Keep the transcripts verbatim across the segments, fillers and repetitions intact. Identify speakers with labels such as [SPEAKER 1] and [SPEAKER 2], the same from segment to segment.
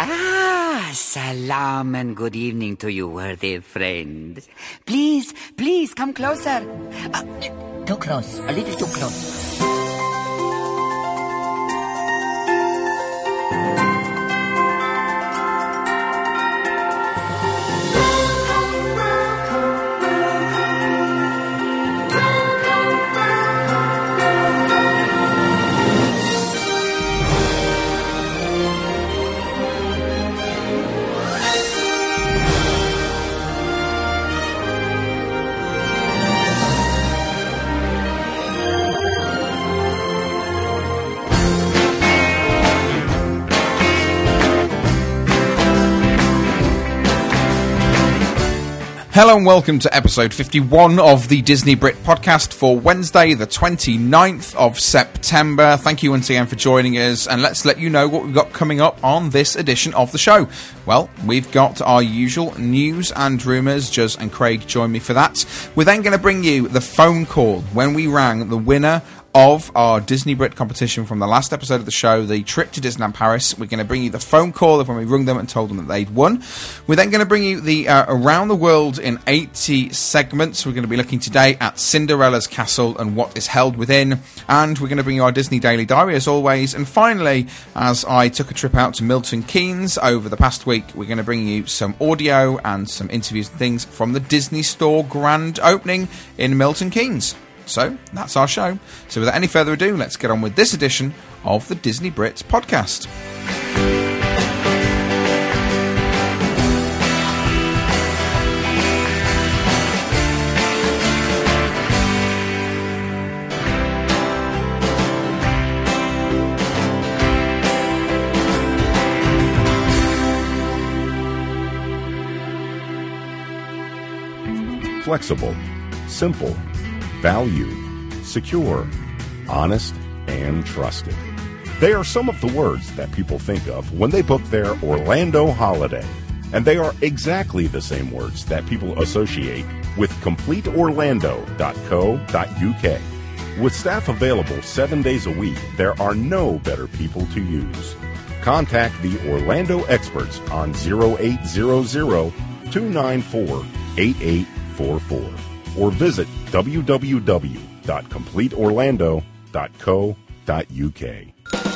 [SPEAKER 1] Ah, salam and good evening to you, worthy friend. Please, please, come closer. Uh, too close, a little too close.
[SPEAKER 2] Hello and welcome to episode fifty-one of the Disney Brit podcast for Wednesday the twenty-ninth of September. Thank you once again for joining us, and let's let you know what we've got coming up on this edition of the show. Well, we've got our usual news and rumours. Juz and Craig join me for that. We're then going to bring you the phone call when we rang the winner of our Disney Brit competition from the last episode of the show, the trip to Disneyland Paris. We're going to bring you the phone call of when we rung them and told them that they'd won. We're then going to bring you the uh, Around the World in eighty segments. We're going to be looking today at Cinderella's castle and what is held within. And we're going to bring you our Disney Daily Diary as always. And finally, as I took a trip out to Milton Keynes over the past week, we're going to bring you some audio and some interviews and things from the Disney Store grand opening in Milton Keynes. So, that's our show. So without any further ado, let's get on with this edition of the Disney Brits podcast.
[SPEAKER 3] Flexible, simple, value, secure, honest, and trusted. They are some of the words that people think of when they book their Orlando holiday. And they are exactly the same words that people associate with complete orlando dot co dot u k. With staff available seven days a week, there are no better people to use. Contact the Orlando experts on zero eight zero zero, two nine four, eight eight four four. Or visit w w w dot complete orlando dot co dot u k.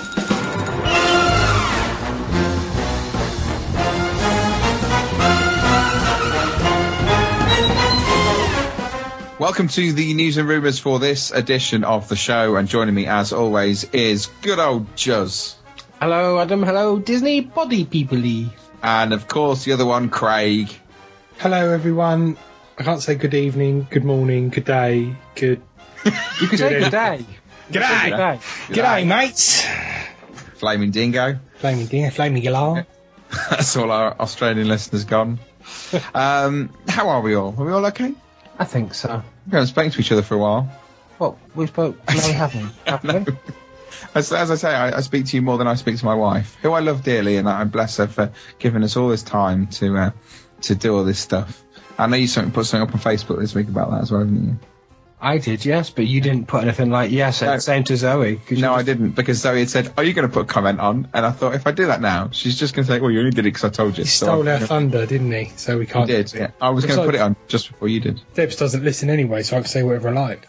[SPEAKER 2] Welcome to the news and rumours for this edition of the show, and joining me as always is good old Juz.
[SPEAKER 4] Hello Adam, hello Disney body people-y.
[SPEAKER 2] And of course the other one, Craig.
[SPEAKER 5] Hello everyone. I can't say good evening, good morning, good day, good...
[SPEAKER 4] You can say good day.
[SPEAKER 5] Good day.
[SPEAKER 4] Good day.
[SPEAKER 5] Good day, mates.
[SPEAKER 2] Flaming Dingo.
[SPEAKER 5] Flaming Dingo, Flaming Galar.
[SPEAKER 2] That's all our Australian listeners gone. um, how are we all? Are we all okay?
[SPEAKER 4] I think so.
[SPEAKER 2] We haven't spoken to each other for a while.
[SPEAKER 4] What? We spoke... No, we haven't. Have we?
[SPEAKER 2] As, as I say, I, I speak to you more than I speak to my wife, who I love dearly, and I bless her for giving us all this time to uh, to do all this stuff. I know you something, put something up on Facebook this week about that as well, haven't you?
[SPEAKER 4] I did, yes, but you didn't put anything like, yes, no. Same to Zoe.
[SPEAKER 2] No, just... I didn't, because Zoe had said, are you going to put a comment on? And I thought, if I do that now, she's just going to say, well, you only did it because I told you.
[SPEAKER 5] He
[SPEAKER 2] so
[SPEAKER 5] stole
[SPEAKER 2] I,
[SPEAKER 5] our thunder, didn't he? So we can't...
[SPEAKER 2] He did, yeah. I was going to put it on just before you did.
[SPEAKER 5] Debs doesn't listen anyway, so I can say whatever I like.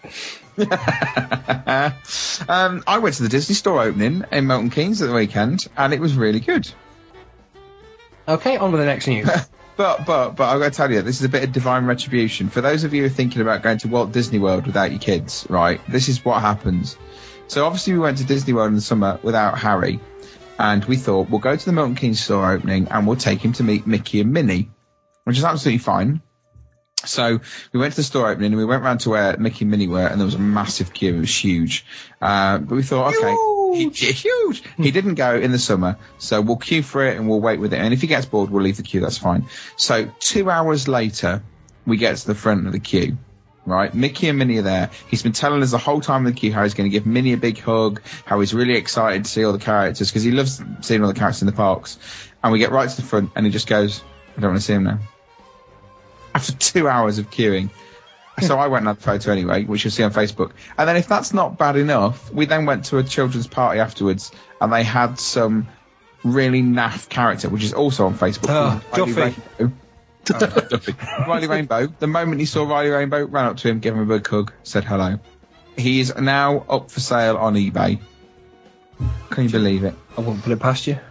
[SPEAKER 2] um, I went to the Disney Store opening in Milton Keynes at the weekend, and it was really good.
[SPEAKER 4] Okay, on with the next news.
[SPEAKER 2] But, but, but I've got to tell you, this is a bit of divine retribution. For those of you who are thinking about going to Walt Disney World without your kids, right, this is what happens. So obviously we went to Disney World in the summer without Harry, and we thought, we'll go to the Milton Keynes store opening and we'll take him to meet Mickey and Minnie, which is absolutely fine. So we went to the store opening and we went round to where Mickey and Minnie were, and there was a massive queue. It was huge. Uh, but we thought, okay, he, huge. He didn't go in the summer, so we'll queue for it and we'll wait with it. And if he gets bored, we'll leave the queue. That's fine. So two hours later, we get to the front of the queue. Right, Mickey and Minnie are there. He's been telling us the whole time in the queue how he's going to give Minnie a big hug, how he's really excited to see all the characters, because he loves seeing all the characters in the parks. And we get right to the front, and he just goes, I don't want to see him now. After two hours of queuing. So I went and had the photo anyway, which you'll see on Facebook. And then if that's not bad enough, we then went to a children's party afterwards, and they had some really naff character, which is also on Facebook.
[SPEAKER 4] Oh,
[SPEAKER 2] Riley
[SPEAKER 4] Duffy.
[SPEAKER 2] Rainbow. Oh, Duffy. Riley Rainbow. The moment he saw Riley Rainbow, ran up to him, gave him a big hug, said hello. He is now up for sale on eBay. Can you believe it?
[SPEAKER 4] I won't put it past you.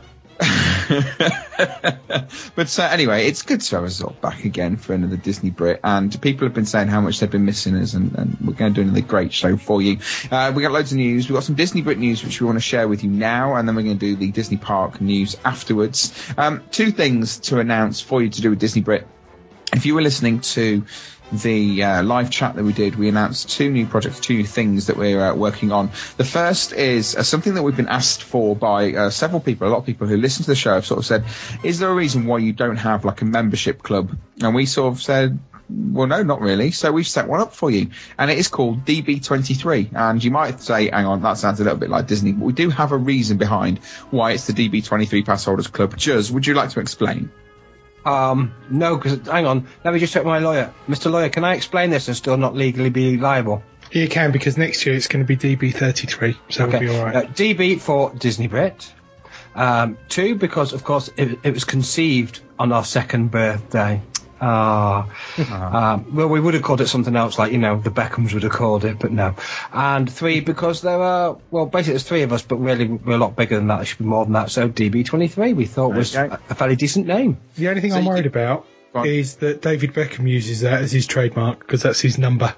[SPEAKER 2] But uh, anyway, it's good to have us all back again for another Disney Brit, and people have been saying how much they've been missing us, and, and we're going to do another great show for you. Uh, we got loads of news. We've got some Disney Brit news which we want to share with you now, and then we're going to do the Disney Park news afterwards. Um, two things to announce for you to do with Disney Brit. If you were listening to the uh, live chat that we did, we announced two new projects, two new things that we're uh, working on. The first is uh, something that we've been asked for by uh, several people. A lot of people who listen to the show have sort of said, is there a reason why you don't have like a membership club? And we sort of said, well, no, not really. So we've set one up for you, and it is called D B twenty-three. And you might say, hang on, that sounds a little bit like Disney, but we do have a reason behind why it's the D B twenty-three Pass Holders Club. Juz, would you like to explain?
[SPEAKER 4] Um, no, because, hang on, let me just check my lawyer. Mister Lawyer, can I explain this and still not legally be liable?
[SPEAKER 5] You can, because next year it's going to be D B thirty-three, so
[SPEAKER 4] Okay.
[SPEAKER 5] it'll be all right.
[SPEAKER 4] Uh, D B for Disney Brit. Um, two, because, of course, it, it was conceived on our second birthday. Ah. um, well, we would have called it something else, like, you know, the Beckhams would have called it, but no. And three, because there are, well, basically there's three of us, but really we're a lot bigger than that. There should be more than that. So D B twenty-three we thought was
[SPEAKER 2] Okay.
[SPEAKER 4] a, a fairly decent name.
[SPEAKER 5] The only thing
[SPEAKER 2] So
[SPEAKER 5] I'm
[SPEAKER 2] you
[SPEAKER 5] worried
[SPEAKER 2] can-
[SPEAKER 5] about
[SPEAKER 2] Go on.
[SPEAKER 5] is that David Beckham uses that as his trademark, because that's his number.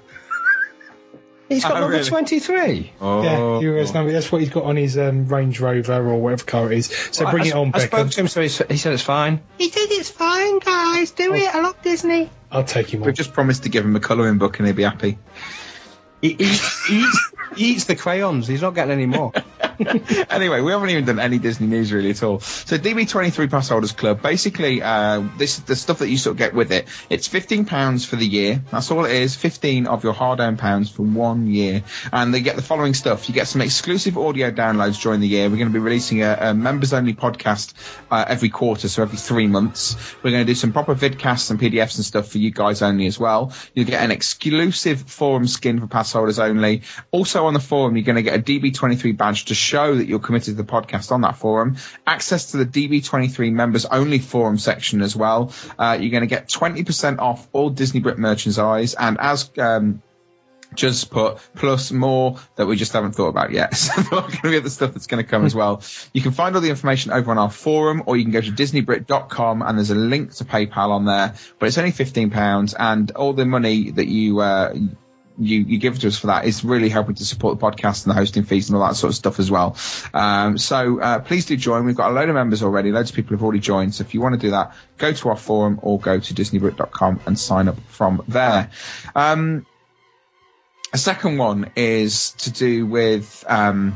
[SPEAKER 4] He's got
[SPEAKER 2] Oh,
[SPEAKER 4] number
[SPEAKER 2] really?
[SPEAKER 4] twenty-three.
[SPEAKER 2] Oh.
[SPEAKER 5] Yeah, he wears number. That's what he's got on his um, Range Rover or whatever car it is. So bring
[SPEAKER 4] I,
[SPEAKER 5] it on,
[SPEAKER 4] I spoke
[SPEAKER 5] Beckham.
[SPEAKER 4] to him, so he, s- he said it's fine. He said it's fine, guys. Do it. I love Disney.
[SPEAKER 5] I'll take him on.
[SPEAKER 2] We've just promised to give him a colouring book and he'll be happy.
[SPEAKER 4] He, he, he, eats, he eats the crayons. He's not getting any more.
[SPEAKER 2] Anyway, we haven't even done any Disney news really at all. So D B twenty-three Pass Holders Club, basically, uh, this is the stuff that you sort of get with it. It's fifteen pounds for the year. That's all it is. fifteen of your hard-earned pounds for one year. And they get the following stuff. You get some exclusive audio downloads during the year. We're going to be releasing a, a members-only podcast uh, every quarter, so every three months. We're going to do some proper vidcasts and P D Fs and stuff for you guys only as well. You'll get an exclusive forum skin for pass holders only. Also on the forum, you're going to get a D B twenty-three badge to show that you're committed to the podcast on that forum. Access to the D B twenty-three members only forum section as well. Uh, you're going to get twenty percent off all Disney Brit merchandise, and as um, just put, plus more that we just haven't thought about yet. So there's going to be other stuff that's going to come as well. You can find all the information over on our forum, or you can go to disney brit dot com, and there's a link to PayPal on there. But it's only fifteen pounds, and all the money that you uh, you, you give to us for that is really helping to support the podcast and the hosting fees and all that sort of stuff as well. Um, so uh, please do join. We've got a load of members already. Loads of people have already joined. So if you want to do that, go to our forum or go to disney brit dot com and sign up from there. Um, A second one is to do with um,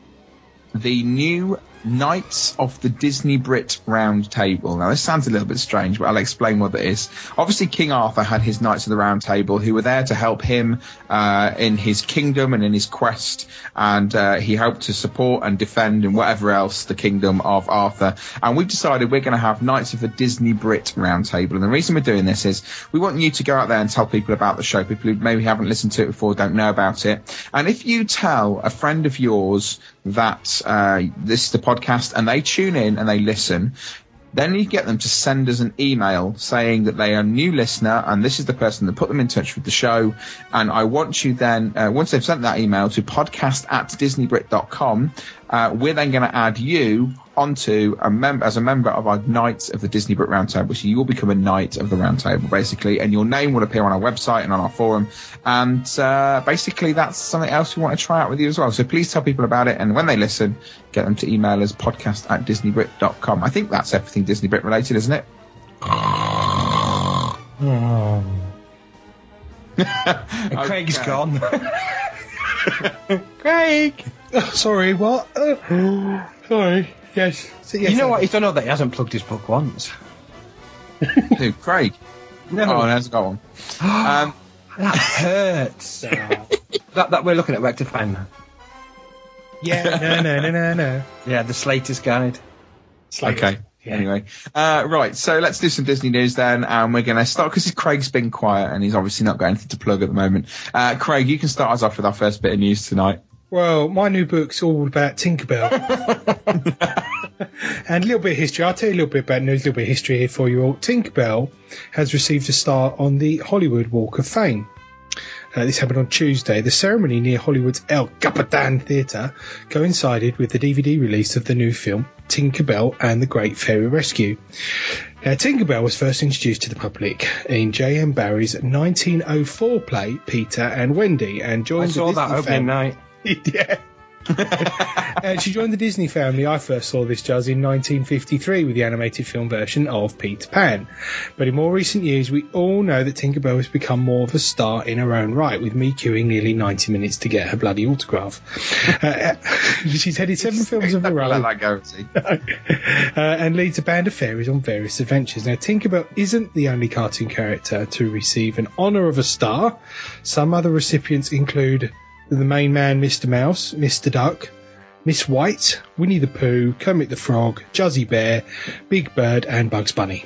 [SPEAKER 2] the new Knights of the Disney Brit Round Table. Now, this sounds a little bit strange, but I'll explain what it is. Obviously, King Arthur had his Knights of the Round Table who were there to help him uh, in his kingdom and in his quest, and uh, he helped to support and defend and whatever else the kingdom of Arthur. And we've decided we're going to have Knights of the Disney Brit Round Table. And the reason we're doing this is we want you to go out there and tell people about the show, people who maybe haven't listened to it before, don't know about it. And if you tell a friend of yours that uh, this is the podcast and they tune in and they listen, then you get them to send us an email saying that they are a new listener and this is the person that put them in touch with the show. And I want you then, uh, once they've sent that email to podcast at disney brit dot com, uh, we're then going to add you onto a member as a member of our Knights of the Disney Brit Roundtable. So you will become a Knight of the Roundtable, basically, and your name will appear on our website and on our forum. And uh, basically, that's something else we want to try out with you as well. So please tell people about it, and when they listen, get them to email us podcast at disney brit dot com. I think that's everything Disney Brit related, isn't it?
[SPEAKER 5] Oh.
[SPEAKER 4] And Craig's
[SPEAKER 2] Okay.
[SPEAKER 4] gone. Craig!
[SPEAKER 5] Oh, sorry, what? Uh, sorry. Yes. So, yes.
[SPEAKER 4] You know
[SPEAKER 5] uh,
[SPEAKER 4] what? He's done all that. He hasn't plugged his book once.
[SPEAKER 2] Who? Craig?
[SPEAKER 4] No.
[SPEAKER 2] Oh, there's got one. Um,
[SPEAKER 4] That hurts. that, that we're looking at rectifying that.
[SPEAKER 5] Yeah, no, no, no, no, no.
[SPEAKER 4] Yeah, the Slater's Guide.
[SPEAKER 5] It's like-
[SPEAKER 2] Okay.
[SPEAKER 5] Yeah.
[SPEAKER 2] Anyway, uh, right. So let's do some Disney news then, and we're going to start because Craig's been quiet and he's obviously not got anything to plug at the moment. Uh, Craig, you can start us off with our first bit of news tonight.
[SPEAKER 5] Well, my new book's all about Tinkerbell. And a little bit of history. I'll tell you a little bit about news, a little bit of history here for you all. Tinkerbell has received a star on the Hollywood Walk of Fame. Uh, this happened on Tuesday. The ceremony near Hollywood's El Capitan Theatre coincided with the D V D release of the new film Tinkerbell and the Great Fairy Rescue. Now, Tinkerbell was first introduced to the public in J M Barrie's nineteen oh four play Peter and Wendy, and joined
[SPEAKER 4] I saw
[SPEAKER 5] the Disney
[SPEAKER 4] that opening night.
[SPEAKER 5] yeah. uh, she joined the Disney family. I first saw this Jazz in nineteen fifty-three with the animated film version of Peter Pan. But in more recent years, we all know that Tinkerbell has become more of a star in her own right, with me queuing nearly ninety minutes to get her bloody autograph. uh, she's headed seven films of her own.
[SPEAKER 2] Let that go, see.
[SPEAKER 5] uh, and leads a band of fairies on various adventures. Now, Tinkerbell isn't the only cartoon character to receive an honour of a star. Some other recipients include the main man, Mister Mouse, Mister Duck, Miss White, Winnie the Pooh, Kermit the Frog, Juzzy Bear, Big Bird, and Bugs Bunny.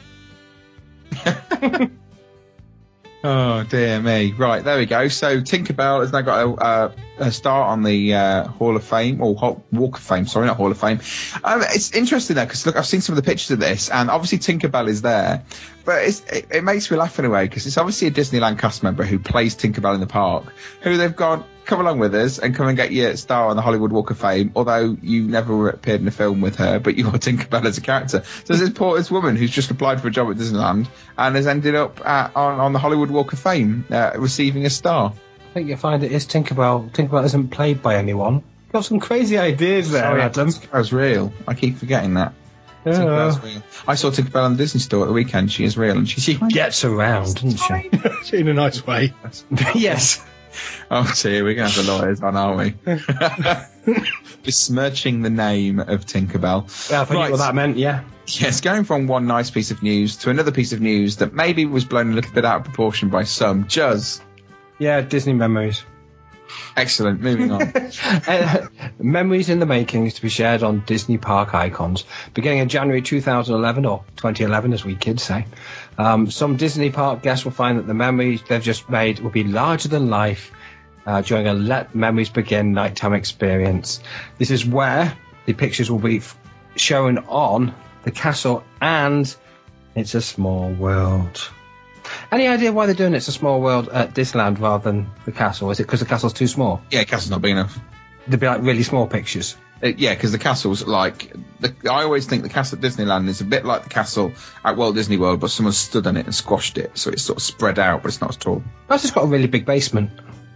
[SPEAKER 2] Oh, dear me. Right, there we go. So Tinkerbell has now got a, uh, a star on the uh, Hall of Fame, or Hall, Walk of Fame, sorry, not Hall of Fame. Um, it's interesting, though, because, look, I've seen some of the pictures of this, and obviously Tinkerbell is there, but it's, it, it makes me laugh in a way, because it's obviously a Disneyland cast member who plays Tinkerbell in the park, who they've gone, come along with us and come and get your star on the Hollywood Walk of Fame, although you never appeared in a film with her, but you're Tinkerbell as a character. So there's this poor this woman who's just applied for a job at Disneyland and has ended up at, on, on the Hollywood Walk of Fame uh, receiving a star.
[SPEAKER 4] I think you'll find it is Tinkerbell. Tinkerbell isn't played by anyone. You've got some crazy ideas there,
[SPEAKER 2] Sorry,
[SPEAKER 4] Adam.
[SPEAKER 2] Tinkerbell's real. I keep forgetting that.
[SPEAKER 4] Yeah.
[SPEAKER 2] Tinkerbell's real. I saw Tinkerbell in the Disney store at the weekend. She is real. And she,
[SPEAKER 4] She gets around, doesn't she?
[SPEAKER 5] In a nice way.
[SPEAKER 4] Yes.
[SPEAKER 2] Oh dear, we're going to have the lawyers on, aren't we? Besmirching the name of Tinkerbell.
[SPEAKER 4] Yeah, I forget
[SPEAKER 2] Right.
[SPEAKER 4] what that meant, yeah.
[SPEAKER 2] Yes, going from one nice piece of news to another piece of news that maybe was blown a little bit out of proportion by some. Juzz.
[SPEAKER 4] Yeah, Disney memories.
[SPEAKER 2] Excellent, moving on.
[SPEAKER 4] uh, memories in the making is to be shared on Disney Park Icons. Beginning in January two thousand eleven, or twenty eleven as we kids say, um, some Disney Park guests will find that the memories they've just made will be larger than life uh, during a Let Memories Begin nighttime experience. This is where the pictures will be f- shown on the castle and It's a Small World. Any idea why they're doing It's a Small World at Disneyland rather than the castle? Is it because the castle's too small?
[SPEAKER 2] Yeah, castle's not big enough.
[SPEAKER 4] They'd be like really small pictures.
[SPEAKER 2] Uh, yeah, because the castle's like... The, I always think the castle at Disneyland is a bit like the castle at Walt Disney World, but someone stood on it and squashed it, so it's sort of spread out, but it's not as tall.
[SPEAKER 4] That's just got a really big basement.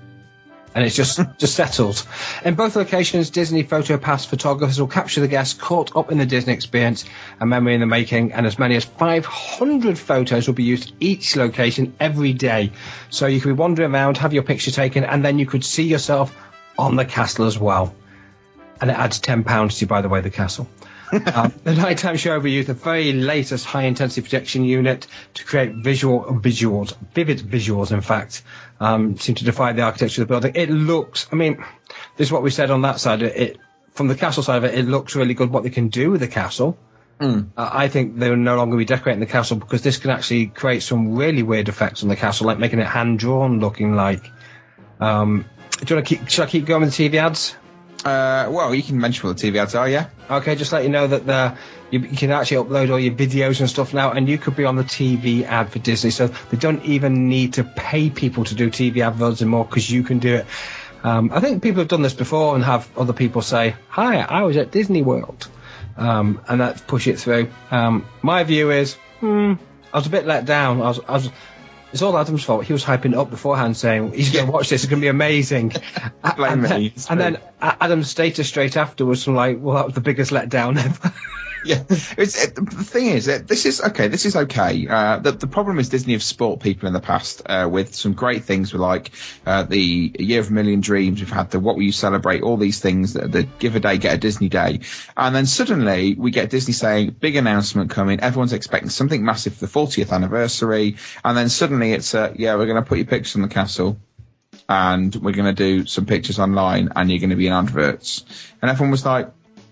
[SPEAKER 4] And it's just, just settled. In both locations, Disney PhotoPass photographers will capture the guests caught up in the Disney experience, a memory in the making, and as many as five hundred photos will be used at each location every day. So you could be wandering around, have your picture taken, and then you could see yourself on the castle as well. And it adds ten pounds to you, by the way, the castle. um, the nighttime show will use the very latest high-intensity projection unit to create visual visuals, vivid visuals, in fact, um, seem to defy the architecture of the building. It looks, I mean, this is what we said on that side. It, it from the castle side of it, it looks really good what they can do with the castle. Mm. Uh, I think they will no longer be decorating the castle because this can actually create some really weird effects on the castle, like making it hand-drawn looking like. Um, do you want to keep, should I keep going with the T V ads?
[SPEAKER 2] Uh, well, you can mention what the T V ads are, yeah.
[SPEAKER 4] Okay, just let you know that the, you, you can actually upload all your videos and stuff now, and you could be on the T V ad for Disney. So they don't even need to pay people to do T V adverts anymore because you can do it. Um, I think people have done this before and have other people say, "Hi, I was at Disney World," um, and that's push it through. Um, my view is, hmm, I was a bit let down. I was, I was. It's all Adam's fault. He was hyping it up beforehand, saying he's going to watch this. It's going to be amazing.
[SPEAKER 2] Blame
[SPEAKER 4] and, then,
[SPEAKER 2] me.
[SPEAKER 4] and then Adam's status straight afterwards was like, "Well, that was the biggest letdown ever."
[SPEAKER 2] Yeah, it's, it, the thing is, it, this is okay. This is okay. Uh, the, the problem is Disney have spoilt people in the past uh, with some great things, with like uh, the Year of a Million Dreams. We've had the What Will You Celebrate? All these things. The, the Give a Day, Get a Disney Day, and then suddenly we get Disney saying big announcement coming. Everyone's expecting something massive for the fortieth anniversary, and then suddenly it's uh, yeah, we're going to put your pictures on the castle, and we're going to do some pictures online, and you're going to be in adverts, and everyone was like,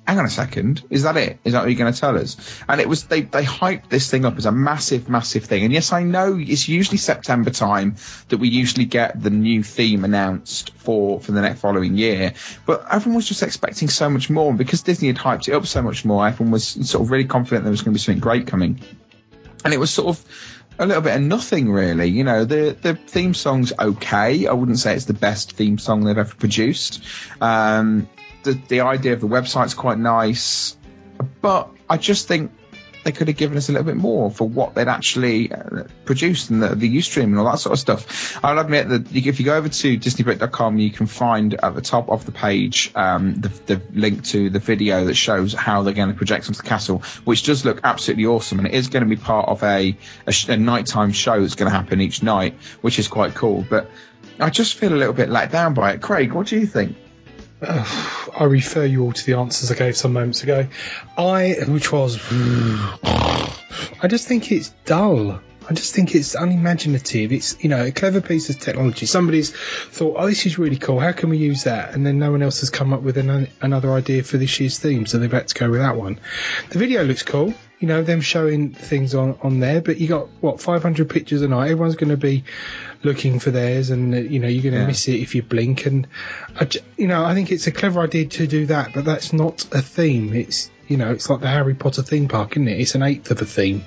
[SPEAKER 2] hang on a second, is that it? Is that what you're going to tell us? And it was, they, they hyped this thing up as a massive, massive thing. And yes, I know it's usually September time that we usually get the new theme announced for, for the next following year. But everyone was just expecting so much more. And because Disney had hyped it up so much more, everyone was sort of really confident there was going to be something great coming. And it was sort of a little bit of nothing, really. You know, the, the theme song's okay. I wouldn't say it's the best theme song they've ever produced. Um, The, the idea of the website's quite nice, but I just think they could have given us a little bit more for what they'd actually uh, produced and the, the Ustream and all that sort of stuff. I'll admit that if you go over to Disney Brit dot com, you can find at the top of the page um, the, the link to the video that shows how they're going to project onto the castle, which does look absolutely awesome, and it is going to be part of a, a, sh- a nighttime show that's going to happen each night, which is quite cool. But I just feel a little bit let down by it. Craig, what do you think?
[SPEAKER 5] Uh, I refer you all to the answers I gave some moments ago. I, which was, I just think it's dull. I just think it's unimaginative. It's, you know, a clever piece of technology. Somebody's thought, oh, this is really cool. How can we use that? And then no one else has come up with an, another idea for this year's theme, so they've had to go with that one. The video looks cool. You know, them showing things on, on there, but you got, what, five hundred pictures a night. Everyone's going to be looking for theirs, and, uh, you know, you're going to yeah. miss it if you blink. And, I, you know, I think it's a clever idea to do that, but that's not a theme. It's, you know, it's like the Harry Potter theme park, isn't it? It's an eighth of a theme.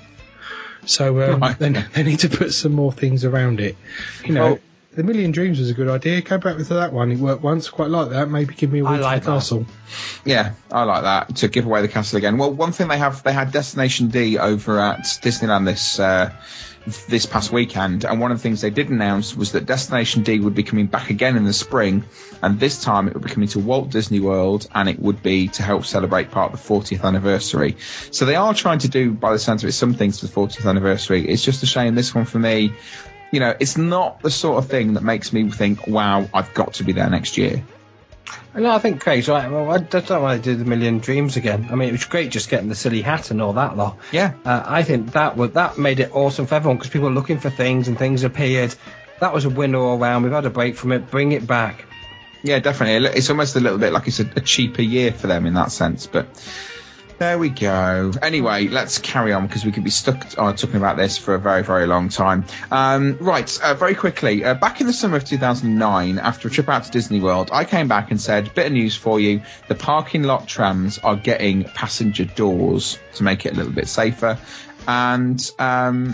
[SPEAKER 5] So um, right. they, they need to put some more things around it. You know, well, the Million Dreams was a good idea. Go back to that one. It worked once. Quite like that. Maybe give me a week like for the castle.
[SPEAKER 2] Yeah, I like that. To give away the castle again. Well, one thing they have, they had Destination D over at Disneyland this uh, this past weekend, and one of the things they did announce was that Destination D would be coming back again in the spring, and this time it would be coming to Walt Disney World, and it would be to help celebrate part of the fortieth anniversary. So they are trying to do, by the sounds of it, some things for the fortieth anniversary. It's just a shame this one for me, you know, it's not the sort of thing that makes me think, wow, I've got to be there next year.
[SPEAKER 4] No, I think Craig's right. Well, I don't know why they did the Million Dreams again. I mean, it was great just getting the silly hat and all that lot.
[SPEAKER 2] Yeah.
[SPEAKER 4] Uh, I think that would, that made it awesome for everyone because people were looking for things and things appeared. That was a winner all round. We've had a break from it. Bring it back.
[SPEAKER 2] Yeah, definitely. It's almost a little bit like it's a, a cheaper year for them in that sense, but there we go. Anyway, let's carry on because we could be stuck uh, talking about this for a very, very long time. Um, right, uh, very quickly. Uh, back in the summer of two thousand nine, after a trip out to Disney World, I came back and said, bit of news for you. The parking lot trams are getting passenger doors to make it a little bit safer. And um,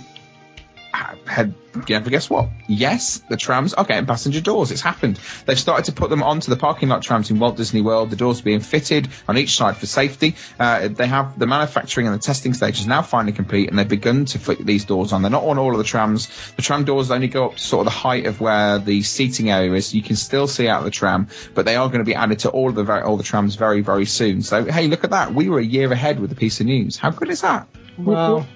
[SPEAKER 2] had, you ever guess what? Yes, the trams are getting passenger doors. It's happened. They've started to put them onto the parking lot trams in Walt Disney World. The doors are being fitted on each side for safety. Uh, they have the manufacturing and the testing stage is now finally complete, and they've begun to fit these doors on. They're not on all of the trams. The tram doors only go up to sort of the height of where the seating area is. You can still see out of the tram, but they are going to be added to all of the all the trams very, very soon. So, hey, look at that. We were a year ahead with the piece of news. How good is that?
[SPEAKER 4] Well,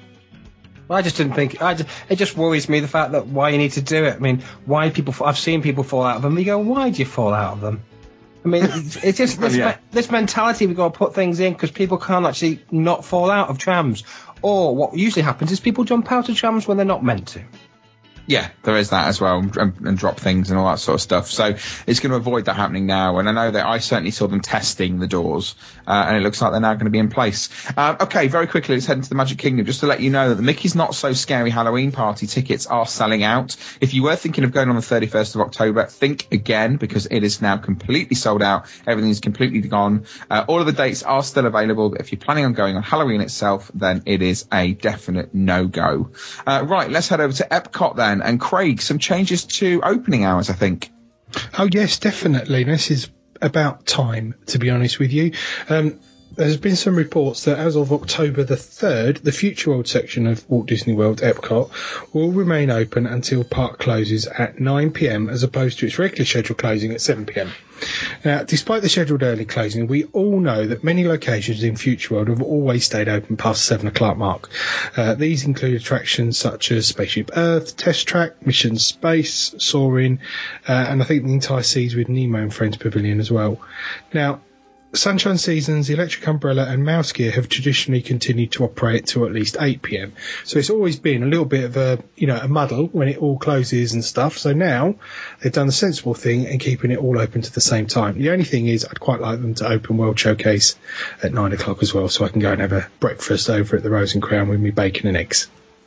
[SPEAKER 4] I just didn't think. I just, it just worries me the fact that why you need to do it. I mean, why people? I've seen people fall out of them. We go, why do you fall out of them? I mean, it's, it's just this, yeah. me, this mentality. We've got to put things in because people can't actually not fall out of trams. Or what usually happens is people jump out of trams when they're not meant to.
[SPEAKER 2] Yeah, there is that as well, and, and drop things and all that sort of stuff. So it's going to avoid that happening now. And I know that I certainly saw them testing the doors, uh, and it looks like they're now going to be in place. Uh, okay, very quickly, let's head into the Magic Kingdom. Just to let you know that the Mickey's Not So Scary Halloween Party tickets are selling out. If you were thinking of going on the thirty-first of October, think again, because it is now completely sold out. Everything's completely gone. Uh, all of the dates are still available, but if you're planning on going on Halloween itself, then it is a definite no-go. Uh, right, let's head over to Epcot then. And Craig, some changes to opening hours, I think.
[SPEAKER 5] Oh, yes, definitely. This is about time, to be honest with you. Um, there's been some reports that as of October the third, the Future World section of Walt Disney World Epcot will remain open until park closes at nine p.m. as opposed to its regular scheduled closing at seven p.m. Now, despite the scheduled early closing, we all know that many locations in Future World have always stayed open past the seven o'clock mark. Uh, these include attractions such as Spaceship Earth, Test Track, Mission Space, Soarin', uh, and I think the entire Seas with Nemo and Friends Pavilion as well. Now, Sunshine Seasons, Electric Umbrella and Mouse Gear have traditionally continued to operate till at least eight p.m. So it's always been a little bit of a, you know, a muddle when it all closes and stuff. So now they've done the sensible thing and keeping it all open to the same time. The only thing is I'd quite like them to open World Showcase at nine o'clock as well, so I can go and have a breakfast over at the Rose and Crown with me bacon and eggs.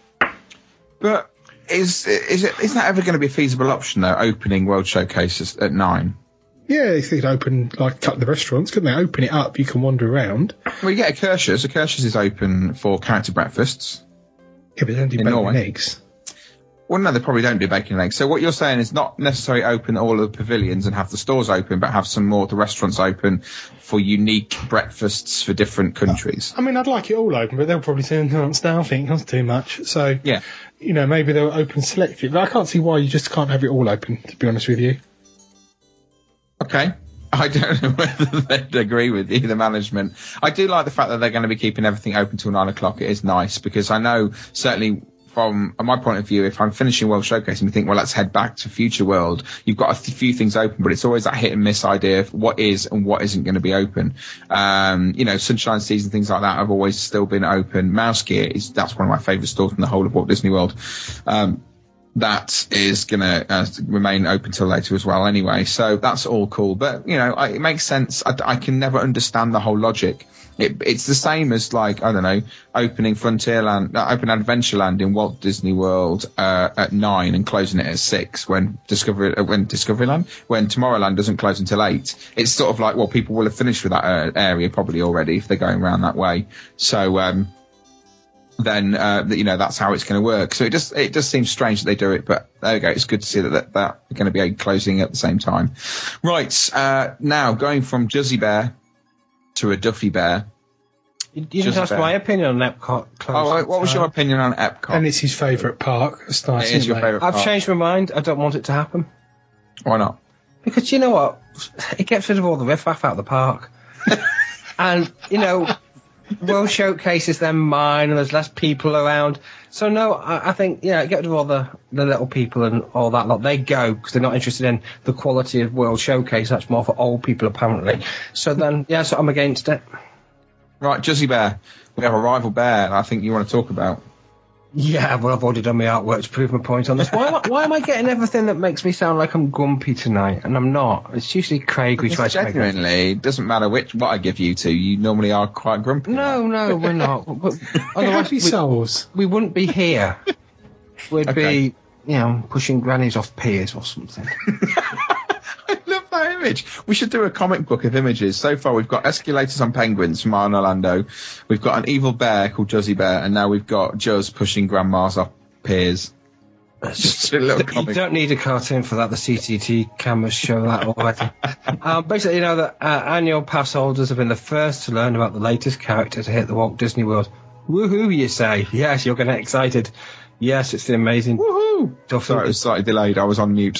[SPEAKER 2] But is is it is that ever going to be a feasible option though? Opening World Showcases at nine.
[SPEAKER 5] Yeah, if they'd open, like, cut the restaurants, couldn't they? Open it up, you can wander around.
[SPEAKER 2] Well, you get a Kirsch's. A Kirsch's is open for character breakfasts.
[SPEAKER 5] Yeah, but they don't do
[SPEAKER 2] In
[SPEAKER 5] bacon
[SPEAKER 2] Norway.
[SPEAKER 5] and eggs.
[SPEAKER 2] Well, no, they probably don't do bacon and eggs. So what you're saying is not necessarily open all of the pavilions and have the stores open, but have some more of the restaurants open for unique breakfasts for different countries.
[SPEAKER 5] I mean, I'd like it all open, but they'll probably say, no, it's staffing, that's too much. So,
[SPEAKER 2] Yeah.
[SPEAKER 5] you know, maybe they'll open selective. But I can't see why you just can't have it all open, to be honest with you.
[SPEAKER 2] Okay. I don't know whether they'd agree with you, the management. I do like the fact that they're going to be keeping everything open till nine o'clock. It is nice because I know certainly from my point of view, if I'm finishing World Showcase and we think, well, let's head back to Future World, you've got a th- few things open, but it's always that hit and miss idea of what is and what isn't going to be open. Um, you know, Sunshine Season, things like that have always still been open. Mouse Gear is, that's one of my favourite stores in the whole of Walt Disney World. Um, that is going to uh, remain open till later as well anyway. So that's all cool. But, you know, I, it makes sense. I, I can never understand the whole logic. It, it's the same as, like, I don't know, opening Frontierland, uh, open Adventureland in Walt Disney World uh, at nine and closing it at six when Discovery, uh, when Discoveryland, when Tomorrowland doesn't close until eight. It's sort of like, well, people will have finished with that uh, area probably already if they're going around that way. So, um, then uh, you know that's how it's going to work. So it just it does seem strange that they do it, but there we go. It's good to see that that, that are going to be closing at the same time. Right uh, now, going from Juzzy Bear to a Duffy Bear.
[SPEAKER 4] You didn't ask my opinion on Epcot.
[SPEAKER 2] Oh, what was your opinion on Epcot?
[SPEAKER 5] And it's his favourite park. It's nice,
[SPEAKER 2] it is your favourite park.
[SPEAKER 4] I've changed my mind. I don't want it to happen.
[SPEAKER 2] Why not?
[SPEAKER 4] Because you know what? It gets rid of all the riff-raff out of the park. And, you know, World Showcase is then mine and there's less people around. So, no, I, I think, yeah, get rid of all the, the little people and all that lot. They go because they're not interested in the quality of World Showcase. That's more for old people, apparently. So then, yeah, so I'm against it.
[SPEAKER 2] Right, Juzzy Bear. We have a rival bear I think you want to talk about.
[SPEAKER 4] Yeah, well, I've already done my artwork to prove my point on this. Why am I, why am I getting everything that makes me sound like I'm grumpy tonight? And I'm not. It's usually Craig who tries to make it.
[SPEAKER 2] Genuinely, it doesn't matter which what I give you to. You normally are quite grumpy.
[SPEAKER 4] No, no, we're not. Otherwise,
[SPEAKER 5] Happy souls.
[SPEAKER 4] we, we wouldn't be here. We'd
[SPEAKER 2] Okay.
[SPEAKER 4] be, you know, pushing grannies off piers or something.
[SPEAKER 2] I love that image. We should do a comic book of images. So far, we've got escalators on penguins from Iron Orlando. We've got an evil bear called Juzzy Bear, and now we've got Juzz pushing grandmas off piers. It's just a little
[SPEAKER 4] You
[SPEAKER 2] comic.
[SPEAKER 4] don't need a cartoon for that. The C C T cameras show that already. um, basically, you know that uh, annual pass holders have been the first to learn about the latest character to hit the Walt Disney World. Woohoo, you say? Yes, you're getting excited. Yes, it's the amazing
[SPEAKER 2] Woohoo!
[SPEAKER 4] Duffy.
[SPEAKER 2] Sorry, it was slightly delayed. I was on mute.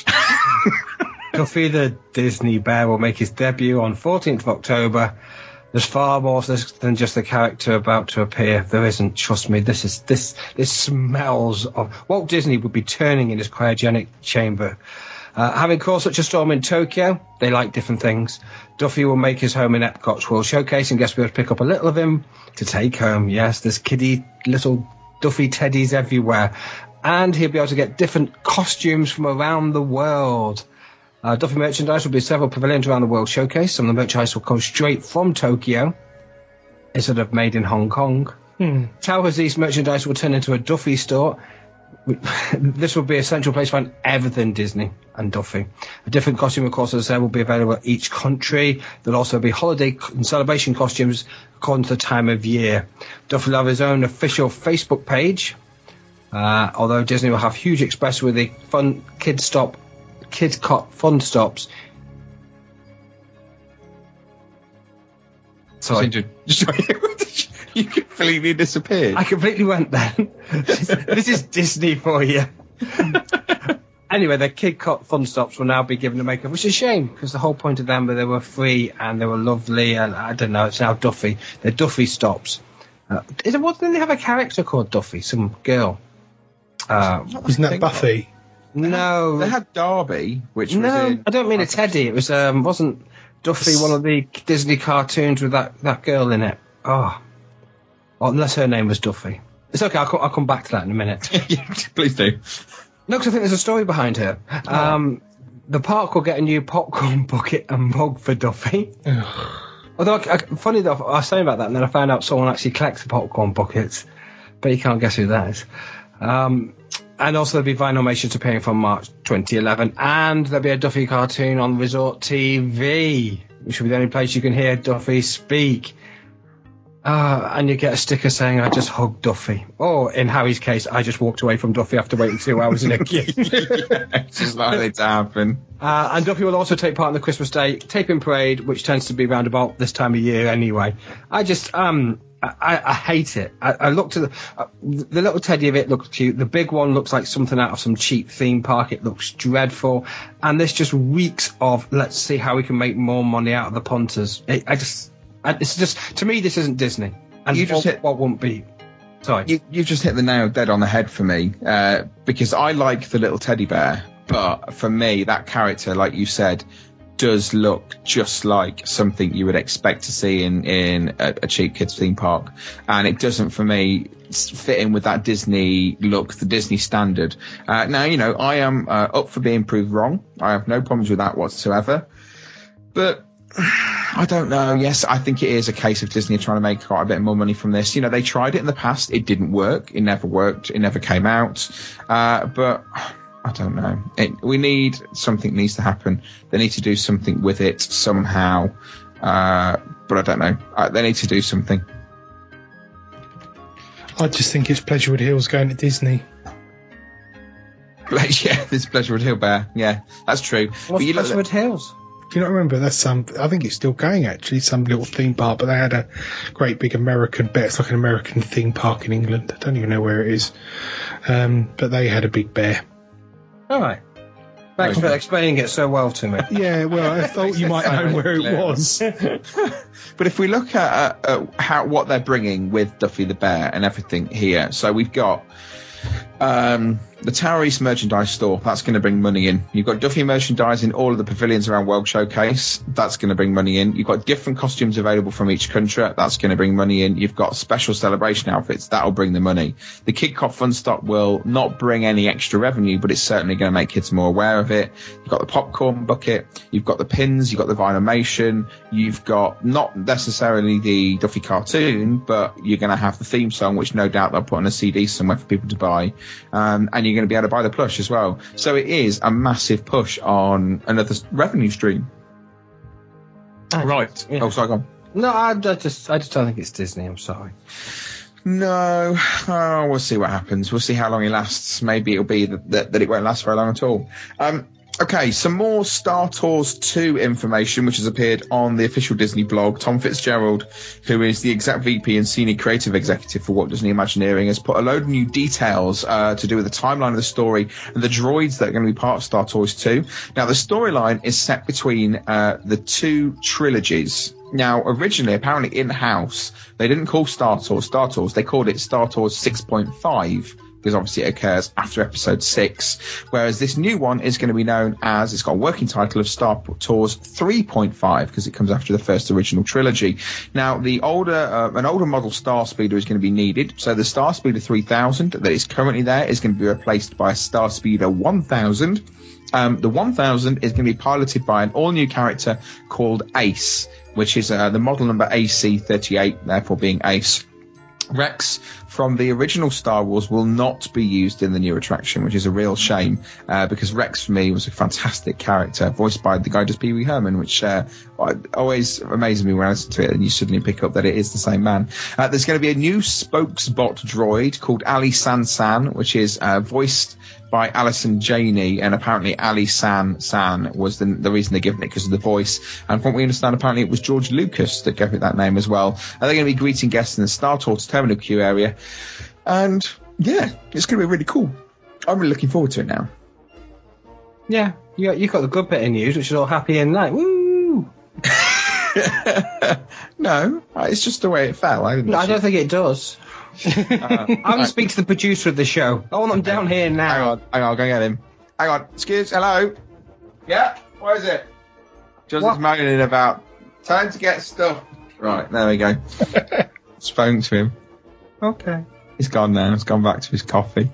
[SPEAKER 4] Duffy the Disney Bear will make his debut on fourteenth of October. There's far more to this than just the character about to appear. There isn't. Trust me. This is this. This smells of Walt Disney would be turning in his cryogenic chamber. Uh, having caused such a storm in Tokyo, they like different things. Duffy will make his home in Epcot's World Showcase, and guess we'll pick up a little of him to take home. Yes, there's kiddie little Duffy teddies everywhere, and he'll be able to get different costumes from around the world. Uh, Duffy merchandise will be several pavilions around the World Showcase. Some of the merchandise will come straight from Tokyo instead of made in Hong Kong.
[SPEAKER 5] Hmm.
[SPEAKER 4] Towers East merchandise will turn into a Duffy store. This will be a central place for everything Disney and Duffy. A different costume, of course, as I said, will be available at each country. There'll also be holiday and celebration costumes according to the time of year. Duffy will have his own official Facebook page, uh, although Disney will have huge express with the fun Kid Stop Kids Cot Fun Stops. Sorry.
[SPEAKER 2] You completely disappeared.
[SPEAKER 4] I completely went then. This is Disney for you. Anyway, the Kid Cot Fun Stops will now be given a makeover, which is a shame, because the whole point of them was they were free and they were lovely, and I don't know, it's now Duffy. They're Duffy Stops. Uh, is it, what, didn't they have a character called Duffy? Some girl. Uh,
[SPEAKER 5] Isn't that Buffy?
[SPEAKER 4] no.
[SPEAKER 2] They had Darby, which
[SPEAKER 4] No,
[SPEAKER 2] was in...
[SPEAKER 4] I don't mean a teddy. It was um, wasn't Duffy, one of the Disney cartoons with that, that girl in it. Oh. Well, unless her name was Duffy. It's okay, I'll, co- I'll come back to that in a minute.
[SPEAKER 2] Yeah, please do.
[SPEAKER 4] No, because I think there's a story behind her. Um, the park will get a new popcorn bucket and mug for Duffy. Although, I, I, funny enough, I was saying about that, and then I found out someone actually collects the popcorn buckets. But you can't guess who that is. Um, and also there'll be Vinylmations appearing from March twenty eleven, and there'll be a Duffy cartoon on Resort T V, which will be the only place you can hear Duffy speak. Uh, and you get a sticker saying, I just hugged Duffy. Or, in Harry's case, I just walked away from Duffy after waiting two hours in a queue.
[SPEAKER 2] Yeah, it's just likely to happen.
[SPEAKER 4] Uh, and Duffy will also take part in the Christmas Day taping parade, which tends to be round about this time of year anyway. I just, um, I, I hate it. I, I looked at the, uh, the little teddy of it looks cute. The big one looks like something out of some cheap theme park. It looks dreadful. And this just reeks of, let's see how we can make more money out of the punters. It, I just... And it's just, to me, this isn't Disney. And
[SPEAKER 2] you just
[SPEAKER 4] what,
[SPEAKER 2] hit,
[SPEAKER 4] what won't be. Sorry.
[SPEAKER 2] You, you've just hit the nail dead on the head for me, uh, because I like the little teddy bear, but for me, that character, like you said, does look just like something you would expect to see in, in a, a cheap kids theme park. And it doesn't, for me, fit in with that Disney look, the Disney standard. Uh, now, you know, I am uh, up for being proved wrong. I have no problems with that whatsoever. But I don't know. Yes, I think it is a case of Disney trying to make quite a bit more money from this. You know, they tried it in the past. It didn't work. It never worked. It never came out. Uh, but I don't know. It, we need something needs to happen. They need to do something with it somehow. Uh, but I don't know. Uh, they need to do something.
[SPEAKER 5] I just think it's Pleasurewood Hills going to Disney.
[SPEAKER 2] Yeah, it's Pleasurewood Hill Bear. Yeah, that's true.
[SPEAKER 4] What's Pleasurewood Hills?
[SPEAKER 5] Do you not remember? That's some. I think it's still going actually. Some little theme park, but they had a great big American bear. It's like an American theme park in England. I don't even know where it is, um, but they had a big bear.
[SPEAKER 4] All right. Thanks for explaining it so well to me.
[SPEAKER 5] Yeah, well, I thought you might know where it was.
[SPEAKER 2] But if we look at, uh, at how what they're bringing with Duffy the Bear and everything here, so we've got um, the Tower East merchandise store. That's going to bring money in. You've got Duffy merchandise in all of the pavilions around World Showcase. That's going to bring money in. You've got different costumes available from each country. That's going to bring money in. You've got special celebration outfits. That'll bring the money. The Kid Cop Fun Stock will not bring any extra revenue, but it's certainly going to make kids more aware of it. You've got the popcorn bucket. You've got the pins. You've got the Vinylmation. You've got not necessarily the Duffy cartoon, but you're going to have the theme song, which no doubt they'll put on a C D somewhere for people to buy. Um, and you're going to be able to buy the plush as well. So it is a massive push on another revenue stream. Right. Yeah. Oh, sorry, go on.
[SPEAKER 4] No, I, I just I just don't think it's Disney. I'm sorry.
[SPEAKER 2] No. Oh, we'll see what happens. We'll see how long it lasts. Maybe it'll be that, that, that it won't last very long at all. Um, Okay, some more Star Tours two information, which has appeared on the official Disney blog. Tom Fitzgerald, who is the exec V P and senior creative executive for Walt Disney Imagineering, has put a load of new details uh, to do with the timeline of the story and the droids that are going to be part of Star Tours two. Now, the storyline is set between uh, the two trilogies. Now, originally, apparently in-house, they didn't call Star Tours Star Tours. They called it Star Tours six point five. Because obviously it occurs after episode six, whereas this new one is going to be known as, it's got a working title of Star Tours three point five, because it comes after the first original trilogy. Now, the older, uh, an older model Star Speeder is going to be needed, so the Star Speeder three thousand that is currently there is going to be replaced by a Star Speeder one thousand. Um, the one thousand is going to be piloted by an all-new character called Ace, which is uh, the model number A C thirty-eight, therefore being Ace. Rex from the original Star Wars will not be used in the new attraction, which is a real shame, uh, because Rex for me was a fantastic character, voiced by the guy who does Pee Wee Herman, which uh, always amazes me when I listen to it and you suddenly pick up that it is the same man. Uh, there's going to be a new spokesbot droid called Ali San San, which is uh, voiced by Alison Janey, and apparently Ali San San was the, the reason they're giving it, because of the voice. And from what we understand, apparently it was George Lucas that gave it that name as well. And they're going to be greeting guests in the Star Tours Terminal Queue area. And yeah, it's going to be really cool. I'm really looking forward to it now.
[SPEAKER 4] Yeah, you got, you got the good bit of news, which is all happy and night. Woo!
[SPEAKER 2] No, it's just the way it fell. I, didn't
[SPEAKER 4] no, I don't think it does. uh, I'm going to speak to the producer of the show. I want them down here now.
[SPEAKER 2] Hang on, hang on, I'll go get him. Hang on, excuse, hello? Yeah, where is it? Just moaning about time to get stuff. Right, there we go. Spoke to him. Okay. He's gone now. He's gone back to his coffee.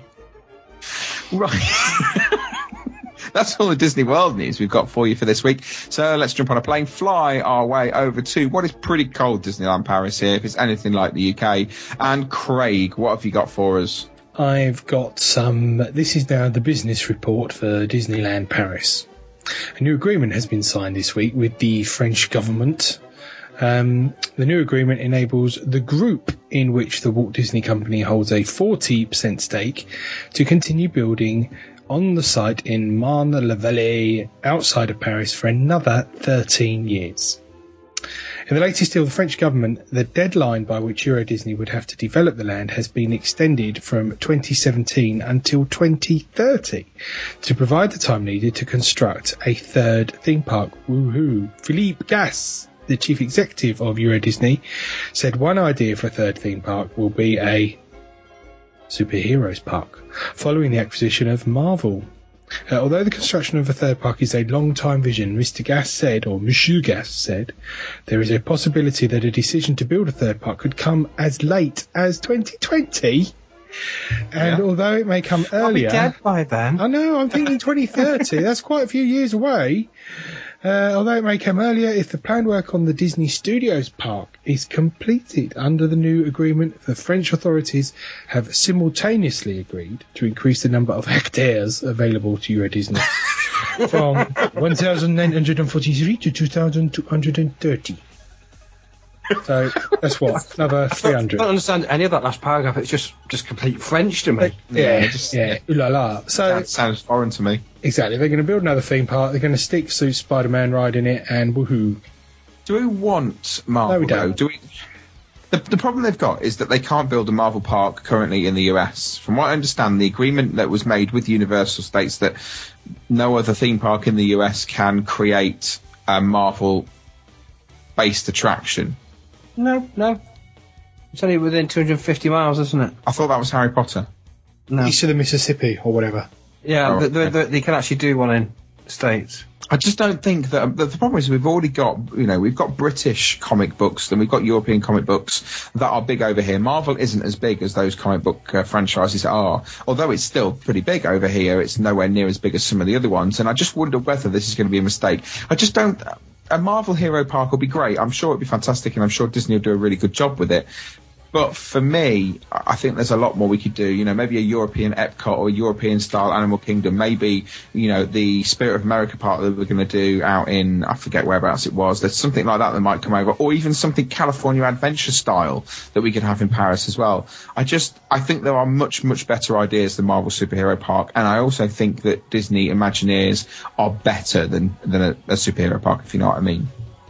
[SPEAKER 2] Right. That's all the Disney World news we've got for you for this week. So let's jump on a plane, fly our way over to what is pretty cold Disneyland Paris here, if it's anything like the U K. And Craig, what have you got for us?
[SPEAKER 5] I've got some... This is now the business report for Disneyland Paris. A new agreement has been signed this week with the French government. Um, the new agreement enables the group in which the Walt Disney Company holds a forty percent stake to continue building on the site in Marne-la-Vallée outside of Paris for another thirteen years. In the latest deal, the French government, the deadline by which Euro Disney would have to develop the land has been extended from twenty seventeen until twenty thirty to provide the time needed to construct a third theme park. Woohoo! Philippe Gas, the chief executive of Euro Disney, said one idea for a third theme park will be a superheroes park, following the acquisition of Marvel. Uh, although the construction of a third park is a long-time vision, Mister Gas said, or Monsieur Gas said, there is a possibility that a decision to build a third park could come as late as twenty twenty. And yeah. although it may come earlier...
[SPEAKER 4] I'll be dead by then.
[SPEAKER 5] I know, I'm thinking twenty thirty. That's quite a few years away. Uh, although it may come earlier, if the planned work on the Disney Studios park is completed under the new agreement, the French authorities have simultaneously agreed to increase the number of hectares available to Euro Disney from one thousand nine hundred forty-three to two thousand two hundred thirty. So that's what, another three hundred.
[SPEAKER 4] I don't understand any of that last paragraph. It's just, just complete French to me.
[SPEAKER 5] Yeah, yeah, just, yeah. Ooh la la. So
[SPEAKER 2] that sounds foreign to me.
[SPEAKER 5] Exactly. They're going to build another theme park. They're going to stick suit Spider-Man ride in it, and woohoo.
[SPEAKER 2] Do we want Marvel?
[SPEAKER 5] No, we don't.
[SPEAKER 2] Though? Do we? The, the problem they've got is that they can't build a Marvel park currently in the U S. From what I understand, the agreement that was made with Universal states that no other theme park in the U S can create a Marvel-based attraction.
[SPEAKER 4] No, no. It's only within two hundred fifty miles, isn't it?
[SPEAKER 2] I thought that was Harry Potter.
[SPEAKER 5] No. East of the Mississippi, or whatever.
[SPEAKER 4] Yeah,
[SPEAKER 2] oh,
[SPEAKER 4] the, the, the, they can actually do one in the States.
[SPEAKER 2] I just don't think that... The, the problem is we've already got, you know, we've got British comic books and we've got European comic books that are big over here. Marvel isn't as big as those comic book uh, franchises are. Although it's still pretty big over here, it's nowhere near as big as some of the other ones. And I just wonder whether this is going to be a mistake. I just don't... A Marvel Hero Park will be great. I'm sure it'll be fantastic, and I'm sure Disney will do a really good job with it. But for me, I think there's a lot more we could do. You know, maybe a European Epcot or European-style Animal Kingdom. Maybe, you know, the Spirit of America park that we're going to do out in, I forget whereabouts it was. There's something like that that might come over. Or even something California Adventure style that we could have in Paris as well. I just, I think there are much, much better ideas than Marvel Superhero Park. And I also think that Disney Imagineers are better than, than a, a superhero park, if you know what I mean.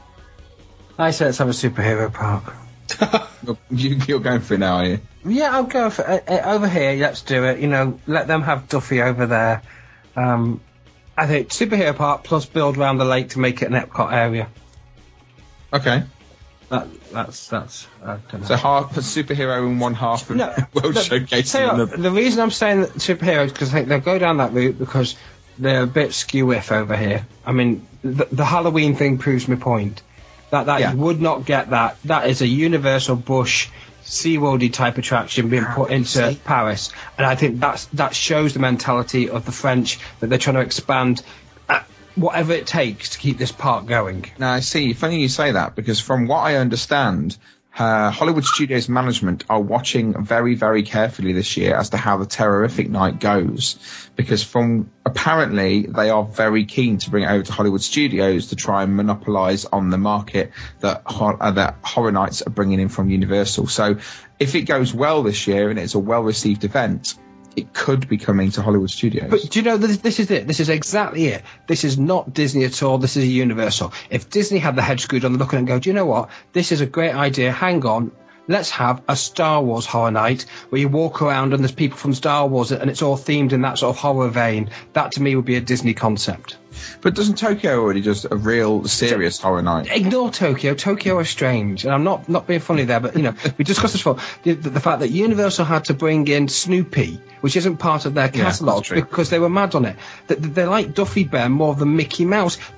[SPEAKER 4] I say let's have a superhero park.
[SPEAKER 2] you, you're going for it now, are you?
[SPEAKER 4] Yeah, I'll go for it. Uh, over here, let's do it. You know, let them have Duffy over there. Um, I think superhero park plus build around the lake to make it an Epcot area.
[SPEAKER 2] Okay.
[SPEAKER 4] That, that's that's. I don't know.
[SPEAKER 2] So half a superhero and one half of
[SPEAKER 4] no,
[SPEAKER 2] World
[SPEAKER 4] no,
[SPEAKER 2] Showcase.
[SPEAKER 4] The, the reason I'm saying that superheroes because I think they'll go down that route because they're a bit skew-iff over here. I mean, the, the Halloween thing proves my point. That that yeah. You would not get that. That is a Universal Bush SeaWorldy type attraction being put into Paris, and I think that's that shows the mentality of the French that they're trying to expand at whatever it takes to keep this park going.
[SPEAKER 2] Now I see. Funny you say that because from what I understand, uh, Hollywood Studios management are watching very, very carefully this year as to how the Terrorific Night goes. Because from apparently they are very keen to bring it over to Hollywood Studios to try and monopolise on the market that uh, that Horror Nights are bringing in from Universal. So if it goes well this year and it's a well-received event, it could be coming to Hollywood Studios.
[SPEAKER 4] But do you know, this, this is it. This is exactly it. This is not Disney at all. This is Universal. If Disney had the head screwed on, looking and go, do you know what? This is a great idea. Hang on. Let's have a Star Wars horror night where you walk around and there's people from Star Wars and it's all themed in that sort of horror vein. That to me would be a Disney concept.
[SPEAKER 2] But doesn't Tokyo already just a real serious so, horror night? Ignore
[SPEAKER 4] Tokyo. Tokyo is strange. And I'm not, not being funny there, but, you know, we discussed this before. The, the, the fact that Universal had to bring in Snoopy, which isn't part of their catalogue, yeah, because they were mad on it. That They're like Duffy Bear more than Mickey Mouse.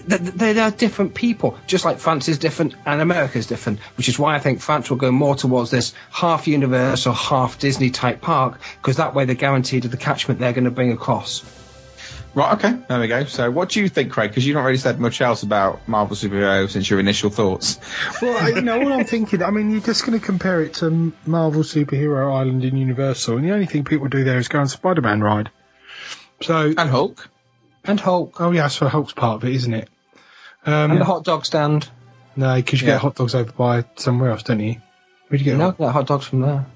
[SPEAKER 4] they, they, they're different people, just like France is different and America is different, which is why I think France will go more towards this half Universal, half Disney type park, because that way they're guaranteed the catchment they're going to bring across.
[SPEAKER 2] Right, okay, there we go. So what do you think, Craig? Because you've not really said much else about Marvel Superhero since your initial thoughts.
[SPEAKER 5] Well, I, you know, all I'm thinking, I mean, you're just going to compare it to Marvel Superhero Island in Universal, and the only thing people do there is go on Spider-Man ride. So
[SPEAKER 2] And Hulk.
[SPEAKER 4] And Hulk.
[SPEAKER 5] Oh, yeah, so Hulk's part of it, isn't it? Um,
[SPEAKER 4] and the hot dog stand.
[SPEAKER 5] No, because you
[SPEAKER 2] Yeah.
[SPEAKER 5] get hot dogs over by somewhere else, don't you? Where'd you get
[SPEAKER 4] No,
[SPEAKER 5] them?
[SPEAKER 4] get hot dogs from there.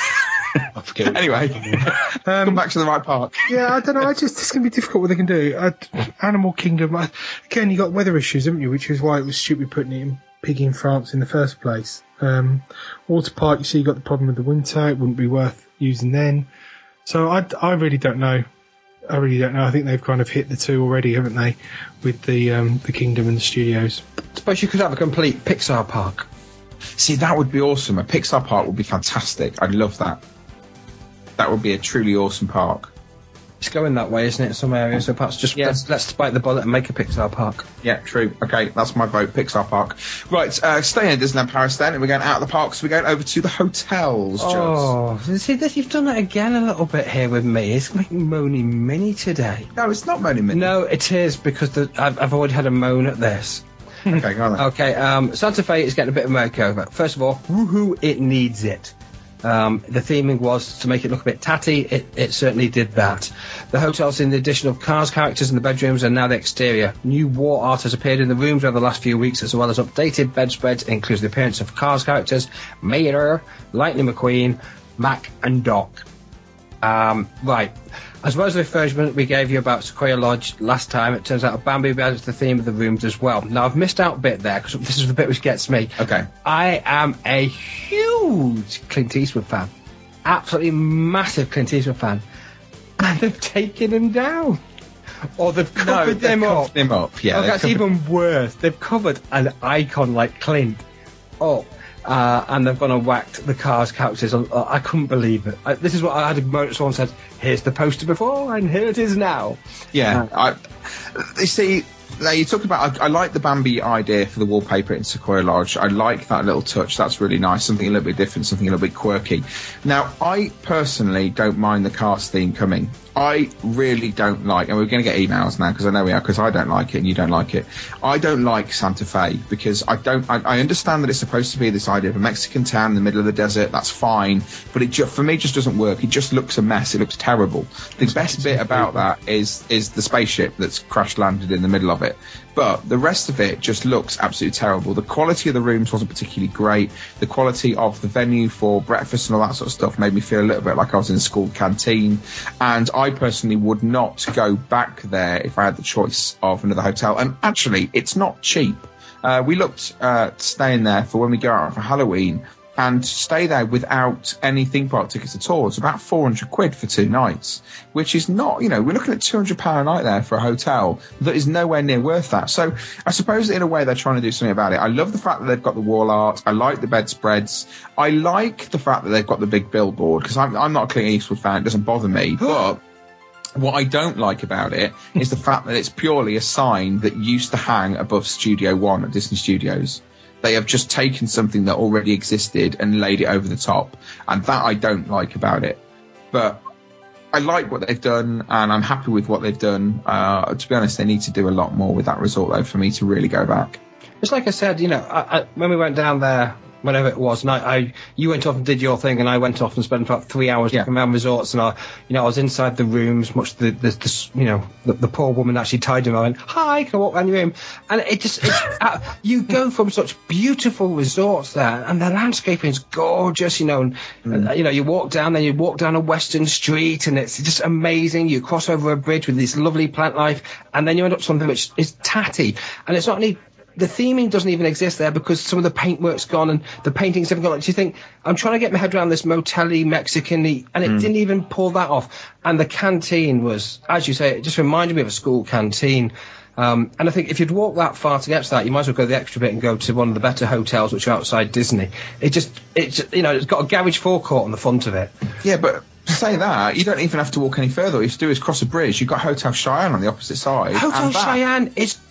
[SPEAKER 5] I forget.
[SPEAKER 2] Anyway, come
[SPEAKER 5] Um,
[SPEAKER 2] back to the right park.
[SPEAKER 5] yeah, I don't know. I just it's going to be difficult what they can do. Uh, Animal Kingdom. Uh, again, you got weather issues, haven't you? Which is why it was stupid putting it in Piggy in France in the first place. Um, water park. You see, you got the problem with the winter. It wouldn't be worth using then. So I, I really don't know. I really don't know. I think they've kind of hit the two already, haven't they? With the um, the Kingdom and the studios.
[SPEAKER 4] Suppose you could have a complete Pixar park.
[SPEAKER 2] See, that would be awesome. A Pixar park would be fantastic. I'd love that. That would be a truly awesome park.
[SPEAKER 4] It's going that way, isn't it, in some areas? So perhaps just
[SPEAKER 2] Yeah.
[SPEAKER 4] let's, let's bite the bullet and make a Pixar park.
[SPEAKER 2] Yeah, true. Okay, that's my vote, Pixar Park. Right, uh, staying in Disneyland Paris then, and we're going out of the parks, we're going over to the hotels, Jules.
[SPEAKER 4] Oh, see, this, you've done that again a little bit here with me. It's like moany mini today.
[SPEAKER 2] No, it's not Moaning Minnie.
[SPEAKER 4] No, it is, because the, I've, I've already had a moan at this.
[SPEAKER 2] Okay, go on then.
[SPEAKER 4] Okay, um, Santa Fe is getting a bit of a makeover. First of all, woohoo, it needs it. Um, the theming was to make it look a bit tatty. It, it certainly did that. The hotel's in the addition of Cars characters in the bedrooms and now the exterior. New war art has appeared in the rooms over the last few weeks, as well as updated bedspreads, includes the appearance of Cars characters, Mater, Lightning McQueen, Mac and Doc. Um, right. As well as the refurbishment we gave you about Sequoia Lodge last time, it turns out Bambi added to the theme of the rooms as well. Now, I've missed out a bit there, because this is the bit which gets me.
[SPEAKER 2] Okay.
[SPEAKER 4] I am a huge Clint Eastwood fan. Absolutely massive Clint Eastwood fan. And they've taken him down. Or they've covered
[SPEAKER 2] they've
[SPEAKER 4] him up.
[SPEAKER 2] covered him up, yeah.
[SPEAKER 4] Oh,
[SPEAKER 2] they've
[SPEAKER 4] that's
[SPEAKER 2] covered-
[SPEAKER 4] even worse. They've covered an icon like Clint up. Uh, and they've gone and whacked the Cars characters. I, I couldn't believe it. I, this is what I had a moment. Someone said, "Here's the poster before, and here it is now."
[SPEAKER 2] Yeah,
[SPEAKER 4] Uh,
[SPEAKER 2] I, you see, now you talk about, I, I like the Bambi idea for the wallpaper in Sequoia Lodge. I like that little touch. That's really nice. Something a little bit different, something a little bit quirky. Now, I personally don't mind the Cars theme coming. I really don't like, and we're going to get emails now because I know we are, because I don't like it and you don't like it. I don't like Santa Fe because I don't. I, I understand that it's supposed to be this idea of a Mexican town in the middle of the desert. That's fine, but it ju- for me just doesn't work. It just looks a mess. It looks terrible. The best bit about that is is the spaceship that's crash landed in the middle of it. But the rest of it just looks absolutely terrible. The quality of the rooms wasn't particularly great. The quality of the venue for breakfast and all that sort of stuff made me feel a little bit like I was in a school canteen. And I personally would not go back there if I had the choice of another hotel. And actually, it's not cheap. Uh, we looked at staying there for when we go out for Halloween, and to stay there without any theme park tickets at all, it's about four hundred quid for two nights, which is not, you know, we're looking at two hundred pounds a night there for a hotel that is nowhere near worth that. So I suppose in a way they're trying to do something about it. I love the fact that they've got the wall art. I like the bedspreads. I like the fact that they've got the big billboard, because I'm, I'm not a Clint Eastwood fan. It doesn't bother me. But what I don't like about it is the fact that it's purely a sign that used to hang above Studio One at Disney Studios. They have just taken something that already existed and laid it over the top. And that I don't like about it. But I like what they've done, and I'm happy with what they've done. Uh, to be honest, they need to do a lot more with that resort, though, for me to really go back.
[SPEAKER 4] It's like I said, you know, I, I, when we went down there, whenever it was, and I, I, you went off and did your thing, and I went off and spent about three hours
[SPEAKER 2] Yeah.
[SPEAKER 4] looking around resorts, and I, you know, I was inside the rooms, much the, the, the you know, the, the poor woman actually tied him. I went, "Hi, can I walk around your room?" And it just, it's, uh, you go from such beautiful resorts there, and the landscaping is gorgeous, you know, and,
[SPEAKER 2] Mm.
[SPEAKER 4] and, you know, you walk down, then you walk down a western street, and it's just amazing. You cross over a bridge with this lovely plant life, and then you end up with something which is tatty, and it's not only. The theming doesn't even exist there because some of the paintwork's gone and the paintings haven't gone. So you think, I'm trying to get my head around this motel-y, Mexican-y, and it mm. didn't even pull that off. And the canteen was, as you say, it just reminded me of a school canteen. Um, and I think if you'd walk that far to get to that, you might as well go the extra bit and go to one of the better hotels which are outside Disney. It just, it's, you know, it's got a garage forecourt on the front of it.
[SPEAKER 2] Yeah, but to say that, you don't even have to walk any further. All you have to do is cross a bridge. You've got Hotel Cheyenne on the opposite side.
[SPEAKER 4] Hotel
[SPEAKER 2] and that-
[SPEAKER 4] Cheyenne is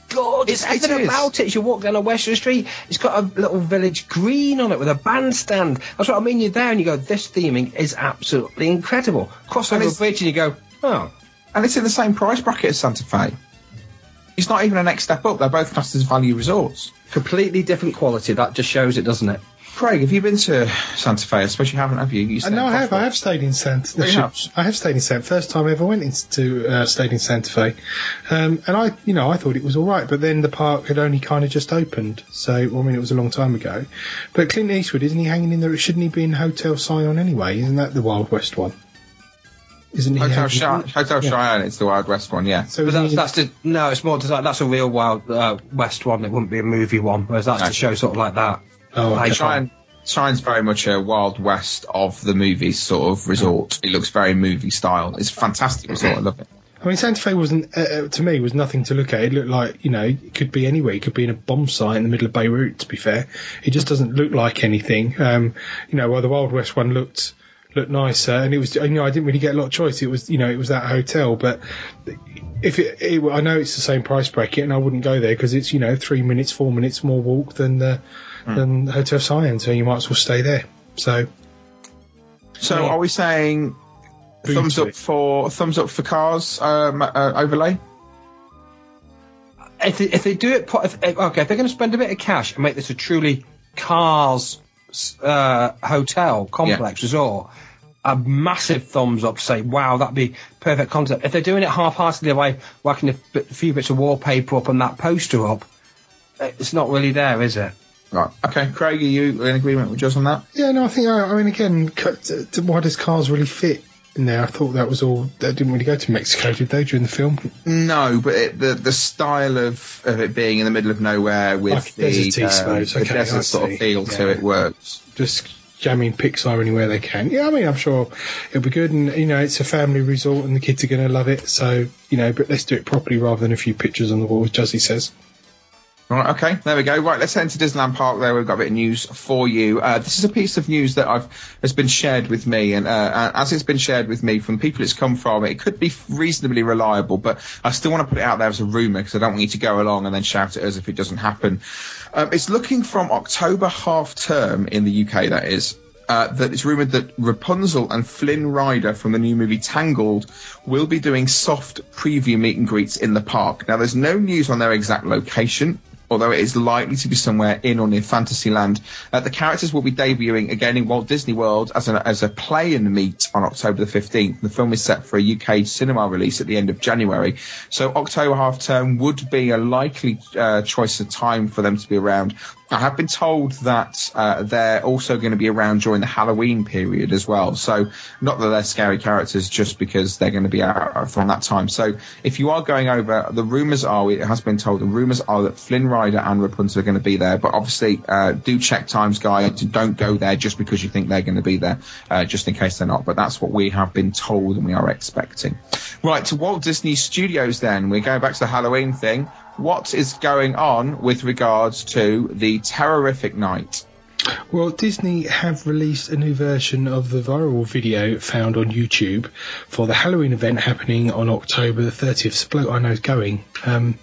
[SPEAKER 4] gorgeous.
[SPEAKER 2] It's- it
[SPEAKER 4] Everything
[SPEAKER 2] is.
[SPEAKER 4] about it. You walk down a Western Street, it's got a little village green on it with a bandstand. That's what I mean. You're there and you go, this theming is absolutely incredible. Cross
[SPEAKER 2] And
[SPEAKER 4] over a
[SPEAKER 2] it's-
[SPEAKER 4] bridge and you go, oh.
[SPEAKER 2] And it's in the same price bracket as Santa Fe. It's not even a next step up. They're both classed as value resorts.
[SPEAKER 4] Completely different quality. That just shows it, doesn't it?
[SPEAKER 2] Craig, have you been to Santa Fe? I suppose you haven't, have you? you
[SPEAKER 5] Uh, no, I have. I have stayed in Santa.
[SPEAKER 2] Oh, you have?
[SPEAKER 5] I have stayed in Santa. First time I ever went into uh, stayed in Santa Fe, um, and I, you know, I thought it was all right. But then the park had only kind of just opened, so well, I mean, it was a long time ago. But Clint Eastwood, isn't he hanging in there? Shouldn't he be in Hotel Sion anyway? Isn't that the Wild West one? Isn't he?
[SPEAKER 2] Hotel,
[SPEAKER 5] hanging-
[SPEAKER 2] Chi- Hotel
[SPEAKER 5] Yeah.
[SPEAKER 2] Cheyenne, it's the Wild West one, yeah.
[SPEAKER 5] So
[SPEAKER 4] But
[SPEAKER 5] isn't
[SPEAKER 4] that's,
[SPEAKER 5] he-
[SPEAKER 4] that's the, no, it's more design. That's a real Wild uh, West one. It wouldn't be a movie one, whereas that's
[SPEAKER 2] No.
[SPEAKER 4] to show sort of like that.
[SPEAKER 5] Oh, okay.
[SPEAKER 4] Like,
[SPEAKER 2] Cheyenne, Cheyenne's very much a Wild West of the movies sort of resort. It looks very movie style. It's a fantastic resort. I love it.
[SPEAKER 5] I mean, Santa Fe wasn't, uh, uh, to me, was nothing to look at. It looked like, you know, it could be anywhere. It could be in a bomb site in the middle of Beirut, to be fair. It just doesn't look like anything. Um, you know, while the Wild West one looked looked nicer, and it was, you know, I didn't really get a lot of choice. It was, you know, it was that hotel, but if it, it I know it's the same price bracket, and I wouldn't go there because it's, you know, three minutes, four minutes more walk than the, mm. than Hotel Sion, so you might as well stay there. So,
[SPEAKER 2] So
[SPEAKER 5] Yeah.
[SPEAKER 2] are we saying
[SPEAKER 5] Boom
[SPEAKER 2] thumbs
[SPEAKER 5] to
[SPEAKER 2] up
[SPEAKER 5] it.
[SPEAKER 2] for thumbs up for Cars um, uh, overlay?
[SPEAKER 4] if they, if they do it, pro- if, if- okay, if they're going to spend a bit of cash and make this a truly Cars uh, hotel complex resort, a massive thumbs up to say, wow, that'd be perfect concept. If they're doing it half-heartedly by whacking a, bit, a few bits of wallpaper up and that poster up, it's not really there, is it?
[SPEAKER 2] Right. Okay, Craig, are you in agreement with us on that?
[SPEAKER 5] yeah, no, I think, I, I mean, again, c- t- t- why does Cars really fit in there? I thought that was all, they didn't really go to Mexico, did they, during the film?
[SPEAKER 2] No, but it, the the style of, of it being in the middle of nowhere with
[SPEAKER 5] Like
[SPEAKER 2] the,
[SPEAKER 5] desert-y,
[SPEAKER 2] um,
[SPEAKER 5] suppose.
[SPEAKER 2] the
[SPEAKER 5] Okay,
[SPEAKER 2] desert
[SPEAKER 5] I
[SPEAKER 2] sort of
[SPEAKER 5] see.
[SPEAKER 2] feel to
[SPEAKER 5] Yeah.
[SPEAKER 2] it works.
[SPEAKER 5] Just jamming Pixar anywhere they can. Yeah, I mean, I'm sure it'll be good, and, you know, it's a family resort and the kids are going to love it, so, you know, but let's do it properly rather than a few pictures on the wall, as Juzzy says.
[SPEAKER 2] Right, okay, there we go. Right, let's head into Disneyland Park there. We've got a bit of news for you. Uh, this is a piece of news that I've has been shared with me, and uh, as it's been shared with me from people it's come from, it could be reasonably reliable, but I still want to put it out there as a rumour because I don't want you to go along and then shout at us if it doesn't happen. Um, it's looking from October half term in the U K, that is. Uh, that it's rumoured that Rapunzel and Flynn Rider from the new movie Tangled will be doing soft preview meet and greets in the park. Now, there's no news on their exact location, although it is likely to be somewhere in or near Fantasyland. Uh, the characters will be debuting again in Walt Disney World as a, as a play and meet on October the fifteenth. The film is set for a U K cinema release at the end of January. So October half term would be a likely uh, choice of time for them to be around. I have been told that uh, they're also going to be around during the Halloween period as well. So not that they're scary characters, just because they're going to be out from that time. So if you are going over, the rumours are, it has been told, the rumours are that Flynn Rider and Rapunzel are going to be there. But obviously, uh, do check times, guys. Don't go there just because you think they're going to be there, uh, just in case they're not. But that's what we have been told and we are expecting. Right, to Walt Disney Studios then. We're going back to the Halloween thing. What is going on with regards to the Terrorific Night?
[SPEAKER 5] Well, Disney have released a new version of the viral video found on YouTube for the Halloween event happening on October the thirtieth. It's a bloke I know is going. Um,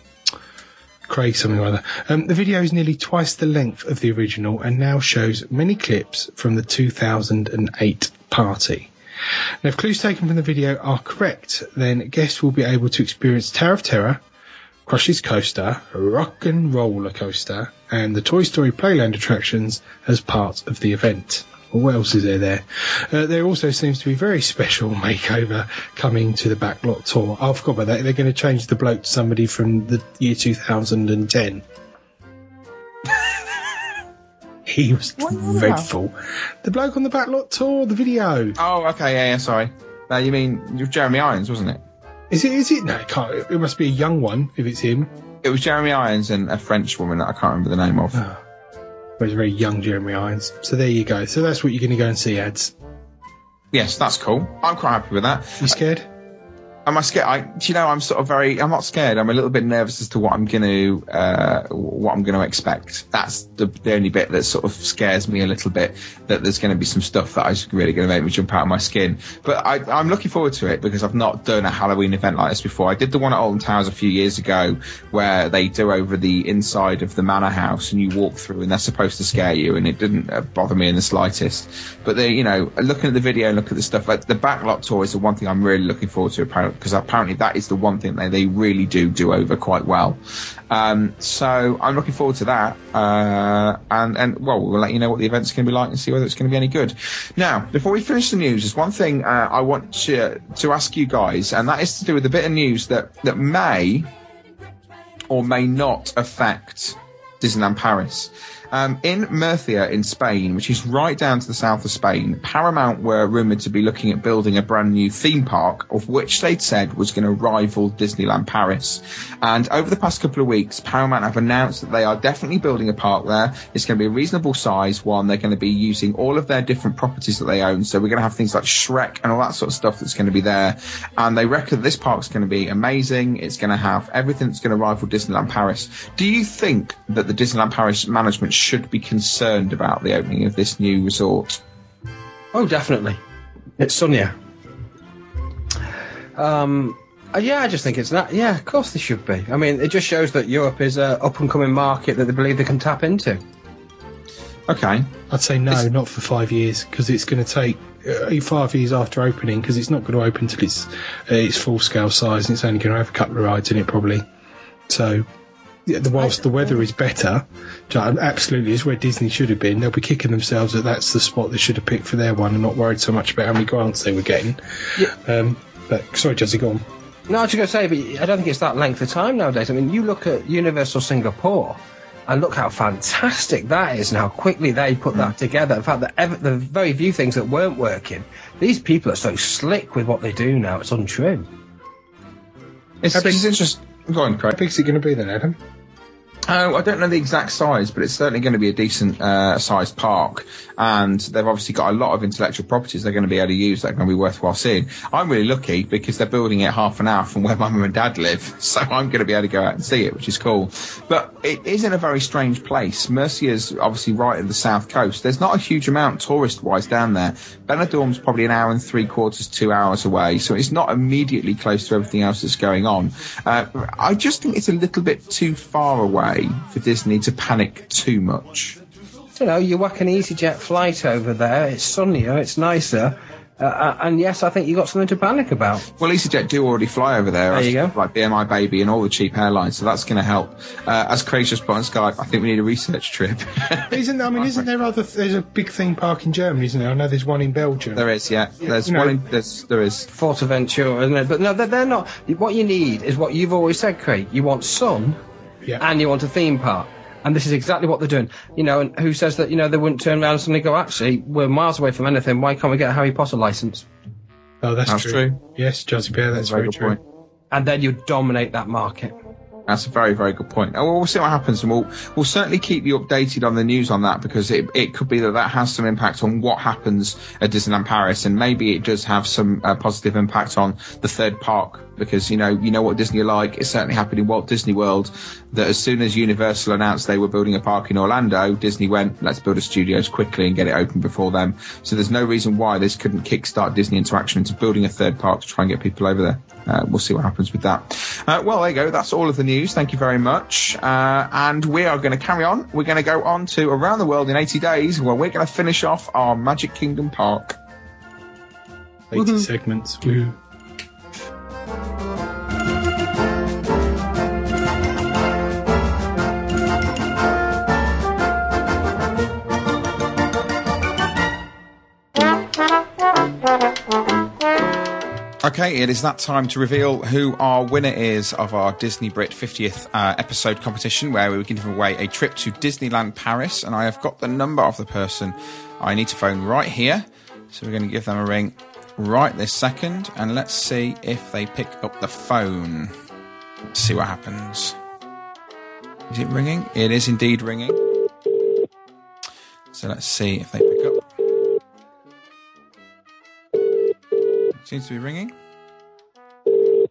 [SPEAKER 5] Craig something or other. Um, the video is nearly twice the length of the original and now shows many clips from the two thousand eight party. Now, if clues taken from the video are correct, then guests will be able to experience Tower of Terror, Crush's Coaster, Rock and Roller Coaster, and the Toy Story Playland attractions as part of the event. Well, what else is there there? Uh, there also seems to be a very special makeover coming to the Backlot Tour. Oh, I forgot about that. They're going to change the bloke to somebody from the year two thousand ten. He was dreadful. The bloke on the Backlot Tour, the video.
[SPEAKER 2] Oh, okay, yeah, yeah, sorry. Uh, you mean Jeremy Irons, wasn't it?
[SPEAKER 5] Is it? Is it? No, it can't. It must be a young one if it's him.
[SPEAKER 2] It was Jeremy Irons and a French woman that I can't remember the name of.
[SPEAKER 5] Oh. Well, he's a very young Jeremy Irons. So there you go. So that's what you're going to go and see, ads.
[SPEAKER 2] Yes, that's cool. I'm quite happy with that.
[SPEAKER 5] You scared?
[SPEAKER 2] Am I scared? I, do you know, I'm sort of very. I'm not scared. I'm a little bit nervous as to what I'm going to, uh, what I'm going to expect. That's the, the only bit that sort of scares me a little bit. That there's going to be some stuff that is really going to make me jump out of my skin. But I, I'm looking forward to it because I've not done a Halloween event like this before. I did the one at Alton Towers a few years ago where they do over the inside of the manor house and you walk through and they're supposed to scare you, and it didn't uh, bother me in the slightest. But they, you know, looking at the video and looking at the stuff, like the backlot tour is the one thing I'm really looking forward to. Apparently. Because apparently that is the one thing they, they really do do over quite well. Um, so I'm looking forward to that. Uh, and, and, well, we'll let you know what the event's going to be like and see whether it's going to be any good. Now, before we finish the news, there's one thing uh, I want to, to ask you guys, and that is to do with a bit of news that, that may or may not affect Disneyland Paris. Um, in Murcia in Spain, which is right down to the south of Spain, Paramount were rumoured to be looking at building a brand new theme park, of which they'd said was going to rival Disneyland Paris. And over the past couple of weeks, Paramount have announced that they are definitely building a park there. It's going to be a reasonable size one. They're going to be using all of their different properties that they own. So we're going to have things like Shrek and all that sort of stuff that's going to be there. And they reckon this park's going to be amazing. It's going to have everything that's going to rival Disneyland Paris. Do you think that the Disneyland Paris management should be concerned about the opening of this new resort?
[SPEAKER 4] Oh, definitely. It's sunnier. Um, uh, yeah, I just think it's that. Yeah, of course they should be. I mean, it just shows that Europe is an up-and-coming market that they believe they can tap into.
[SPEAKER 2] Okay.
[SPEAKER 5] I'd say no,
[SPEAKER 2] It's-
[SPEAKER 5] not for five years, because it's going to take uh, five years after opening, because it's not going to open till it's uh, its full-scale size, and it's only going to have a couple of rides in it, probably. So... Yeah, the, whilst the weather is better, absolutely is where Disney should have been. They'll be kicking themselves that that's the spot they should have picked for their one and not worried so much about how many grants they were getting.
[SPEAKER 4] Yeah.
[SPEAKER 5] Um, but sorry, Jesse, go on.
[SPEAKER 4] No, I was going to say, but I don't think it's that length of time nowadays. I mean, you look at Universal Singapore and look how fantastic that is and how quickly they put that together. In fact, the, ever, the very few things that weren't working, these people are so slick with what they do now, it's untrue.
[SPEAKER 2] It's, it's interesting. Go on, Craig.
[SPEAKER 5] How big's it going to be then, Adam?
[SPEAKER 2] Oh, I don't know the exact size, but it's certainly going to be a decent uh, sized park. And they've obviously got a lot of intellectual properties they're going to be able to use that are going to be worthwhile seeing. I'm really lucky because they're building it half an hour from where my mum and dad live, so I'm going to be able to go out and see it, which is cool. But it is in a very strange place. Murcia's obviously right at the south coast. There's not a huge amount tourist-wise down there. Benidorm's probably an hour and three quarters, two hours away, so it's not immediately close to everything else that's going on. Uh, I just think it's a little bit too far away for Disney to panic too much.
[SPEAKER 4] I don't know, you whack an EasyJet flight over there, it's sunnier, it's nicer, uh, and yes, I think you've got something to panic about.
[SPEAKER 2] Well, EasyJet do already fly over there.
[SPEAKER 4] There you go.
[SPEAKER 2] Like B M I Baby and all the cheap airlines, so that's going to help. Uh, as Craig's just put on Skype, I think we need a research trip.
[SPEAKER 5] Isn't I mean, isn't there other? There's a big theme park in Germany, isn't there? I know there's one in Belgium.
[SPEAKER 2] There is, yeah. There's
[SPEAKER 5] You know-
[SPEAKER 2] one. In, there's, there is.
[SPEAKER 4] Fortaventura, isn't it? But no, they're, they're not. What you need is what you've always said, Craig. You want sun,
[SPEAKER 5] Yeah.
[SPEAKER 4] and you want a theme park. And this is exactly what they're doing. You know, and who says that, you know, they wouldn't turn around and suddenly go, actually, we're miles away from anything, why can't we get a Harry Potter licence?
[SPEAKER 5] Oh, that's,
[SPEAKER 2] That's
[SPEAKER 5] true.
[SPEAKER 2] true.
[SPEAKER 5] Yes, Jazzy Bear, that's,
[SPEAKER 2] That's a very
[SPEAKER 5] very
[SPEAKER 2] good
[SPEAKER 5] true.
[SPEAKER 2] point.
[SPEAKER 4] And then you dominate that market.
[SPEAKER 2] That's a very, very good point. Oh, well, we'll see what happens, and we'll we'll certainly keep you updated on the news on that, because it it could be that that has some impact on what happens at Disneyland Paris, and maybe it does have some uh, positive impact on the third park, because you know you know what Disney are like. It certainly happened in Walt Disney World that as soon as Universal announced they were building a park in Orlando, Disney went, let's build a studios quickly and get it open before them. So there's no reason why this couldn't kickstart Disney Interaction into building a third park to try and get people over there. Uh, we'll see what happens with that. Uh, well, there you go. That's all of the news. Thank you very much. Uh, and we are going to carry on. We're going to go on to Around the World in eighty days, where we're going to finish off our Magic Kingdom park.
[SPEAKER 5] eighty
[SPEAKER 2] Woohoo.
[SPEAKER 5] segments. Woo.
[SPEAKER 2] Okay, it is that time to reveal who our winner is of our Disney Brit fiftieth uh, episode competition, where we can give away a trip to Disneyland Paris. And I have got the number of the person I need to phone right here. So we're going to give them a ring right this second. And let's see if they pick up the phone. Let's see what happens. Is it ringing? It is indeed ringing. So let's see if they pick up. Seems to be ringing.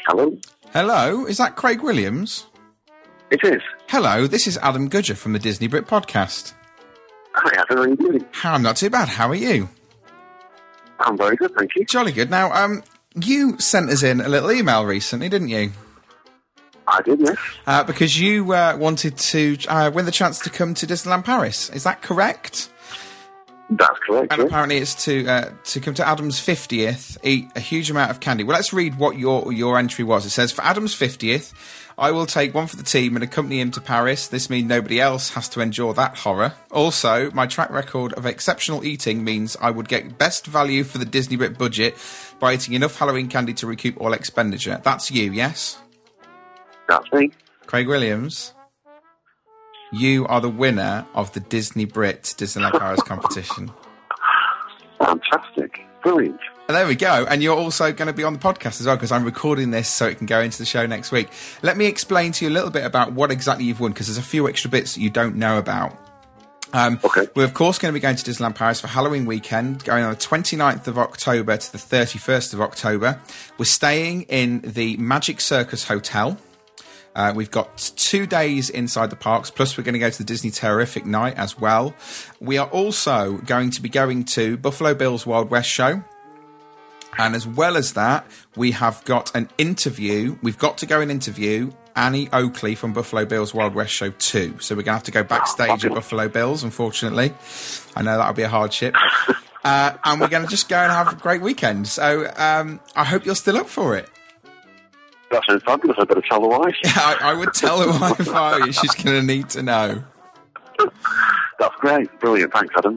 [SPEAKER 6] Hello?
[SPEAKER 2] Hello, is that Craig Williams?
[SPEAKER 6] It is.
[SPEAKER 2] Hello, this is Adam Gudger from the Disney Brit Podcast.
[SPEAKER 6] Hi, Adam, how are you doing?
[SPEAKER 2] I'm not too bad, how are you?
[SPEAKER 6] I'm very good, thank you.
[SPEAKER 2] Jolly good. Now, um, you sent us in a little email recently, didn't you?
[SPEAKER 6] I did, yes.
[SPEAKER 2] Uh, because you uh, wanted to uh, win the chance to come to Disneyland Paris, is that correct?
[SPEAKER 6] That's correct,
[SPEAKER 2] And
[SPEAKER 6] yes.
[SPEAKER 2] apparently it's to uh, to come to Adam's fiftieth, eat a huge amount of candy. Well, let's read what your your entry was. It says, for Adam's fiftieth, I will take one for the team and accompany him to Paris. This means nobody else has to endure that horror. Also, my track record of exceptional eating means I would get best value for the Disney Brit budget by eating enough Halloween candy to recoup all expenditure. That's you, yes?
[SPEAKER 6] That's me.
[SPEAKER 2] Craig Williams, you are the winner of the Disney Brit Disneyland Paris competition.
[SPEAKER 6] Fantastic. Brilliant.
[SPEAKER 2] And there we go. And you're also going to be on the podcast as well, because I'm recording this so it can go into the show next week. Let me explain to you a little bit about what exactly you've won, because there's a few extra bits that you don't know about. Um,
[SPEAKER 6] Okay.
[SPEAKER 2] We're, of course, going to be going to Disneyland Paris for Halloween weekend, going on the twenty-ninth of October to the thirty-first of October. We're staying in the Magic Circus Hotel. Uh, we've got two days inside the parks, plus we're going to go to the Disney Terrific Night as well. We are also going to be going to Buffalo Bill's Wild West show. And as well as that, we have got an interview. We've got to go and interview Annie Oakley from Buffalo Bill's Wild West show too. So we're going to have to go backstage at Buffalo Bill's, unfortunately. I know that'll be a hardship. Uh, and we're going to just go and have a great weekend. So um, I hope you're still up for it.
[SPEAKER 6] That sounds fabulous. I better tell the wife.
[SPEAKER 2] I, I would tell the wife if I were you. She's going to need to know.
[SPEAKER 6] That's great. Brilliant. Thanks, Adam.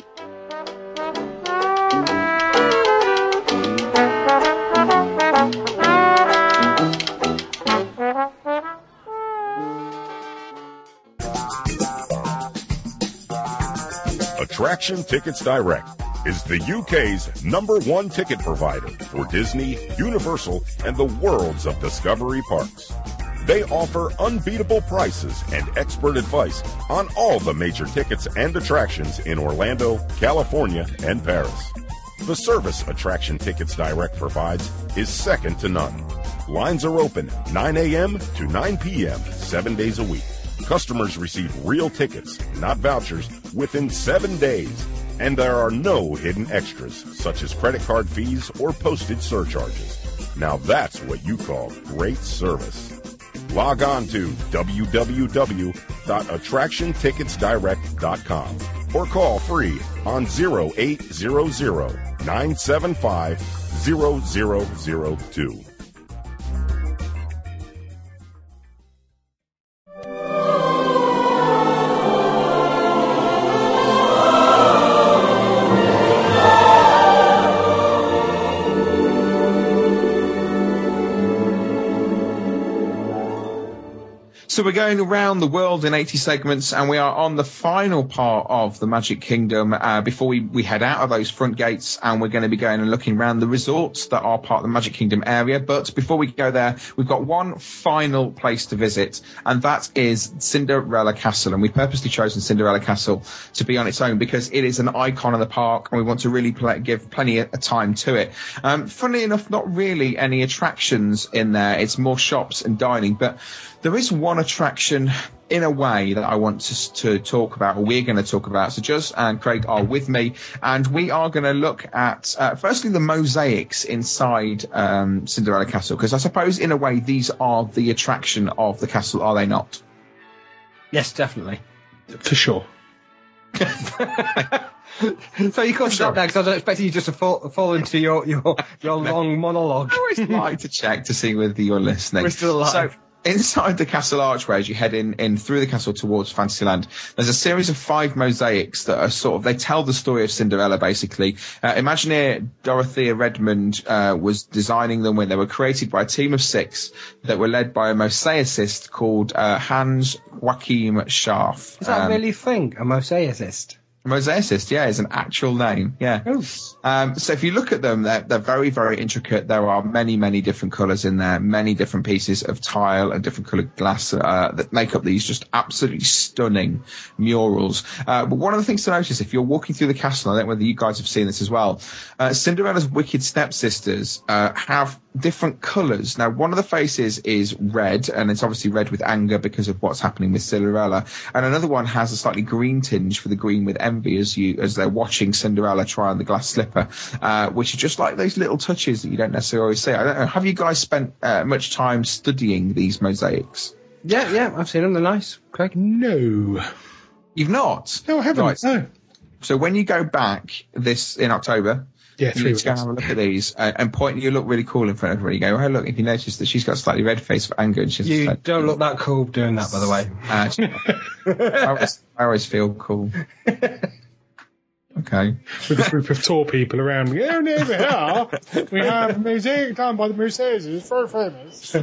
[SPEAKER 3] Attraction Tickets Direct is the U K's number one ticket provider for Disney, Universal, and the worlds of Discovery parks. They offer unbeatable prices and expert advice on all the major tickets and attractions in Orlando, California, and Paris. The service Attraction Tickets Direct provides is second to none. Lines are open nine a.m. to nine p.m. seven days a week. Customers receive real tickets, not vouchers, within seven days. And there are no hidden extras, such as credit card fees or postage surcharges. Now that's what you call great service. Log on to w w w dot attraction tickets direct dot com or call free on zero eight zero zero nine seven five zero zero zero two.
[SPEAKER 2] So we're going around the world in eighty segments, and we are on the final part of the Magic Kingdom uh, before we, we head out of those front gates, and we're going to be going and looking around the resorts that are part of the Magic Kingdom area. But before we go there, we've got one final place to visit, and that is Cinderella Castle. And we've purposely chosen Cinderella Castle to be on its own because it is an icon of the park, and we want to really play, give plenty of time to it. Um, funnily enough, not really any attractions in there. It's more shops and dining, but there is one attraction, in a way, that I want to, to talk about, or we're going to talk about. So Juz and Craig are with me, and we are going to look at, uh, firstly, the mosaics inside um, Cinderella Castle, because I suppose, in a way, these are the attraction of the castle, are they not?
[SPEAKER 4] Yes, definitely.
[SPEAKER 5] For sure.
[SPEAKER 4] So you can't stop there, because I was expecting you just to fall, fall into your, your, your long monologue.
[SPEAKER 2] I always like to check to see whether you're listening.
[SPEAKER 4] We're still alive.
[SPEAKER 2] So, inside the castle archway, as you head in, in through the castle towards Fantasyland, there's a series of five mosaics that are sort of, they tell the story of Cinderella, basically. Uh, Imagineer Dorothea Redmond uh, was designing them when they were created by a team of six that were led by a mosaicist called uh, Hans Joachim Scharf.
[SPEAKER 4] Is that
[SPEAKER 2] um,
[SPEAKER 4] really a thing, a mosaicist?
[SPEAKER 2] Mosaicist, yeah, is an actual name, yeah.
[SPEAKER 5] Oh.
[SPEAKER 2] Um, so if you look at them, they're, they're very, very intricate. There are many, many different colours in there, many different pieces of tile and different coloured glass uh, that make up these just absolutely stunning murals. Uh, but one of the things to notice, if you're walking through the castle, I don't know whether you guys have seen this as well, uh, Cinderella's wicked stepsisters uh, have different colours. Now, one of the faces is red, and it's obviously red with anger because of what's happening with Cinderella. And another one has a slightly green tinge for the green with envy as you as they're watching Cinderella try on the glass slipper, uh, which are just like those little touches that you don't necessarily see. I don't know. Have you guys spent uh, much time studying these mosaics?
[SPEAKER 4] Yeah, yeah, I've seen them. They're nice. Craig?
[SPEAKER 5] No.
[SPEAKER 2] You've not?
[SPEAKER 5] No, I haven't.
[SPEAKER 2] Right.
[SPEAKER 5] No.
[SPEAKER 2] So when you go back this in October,
[SPEAKER 5] Yeah,
[SPEAKER 2] you
[SPEAKER 5] three
[SPEAKER 2] need
[SPEAKER 5] weeks.
[SPEAKER 2] to go and have a look at these uh, and point. You look really cool in front of everybody. You go, oh look! If you notice that she's got a slightly red face for anger, and she's
[SPEAKER 4] You
[SPEAKER 2] like,
[SPEAKER 4] don't look that cool doing that, by the way.
[SPEAKER 2] Uh, I, always, I always feel cool. Okay.
[SPEAKER 5] With a group of tall people around me. Oh, no, we are. We have a mosaic done by the Mosaics. It's very famous.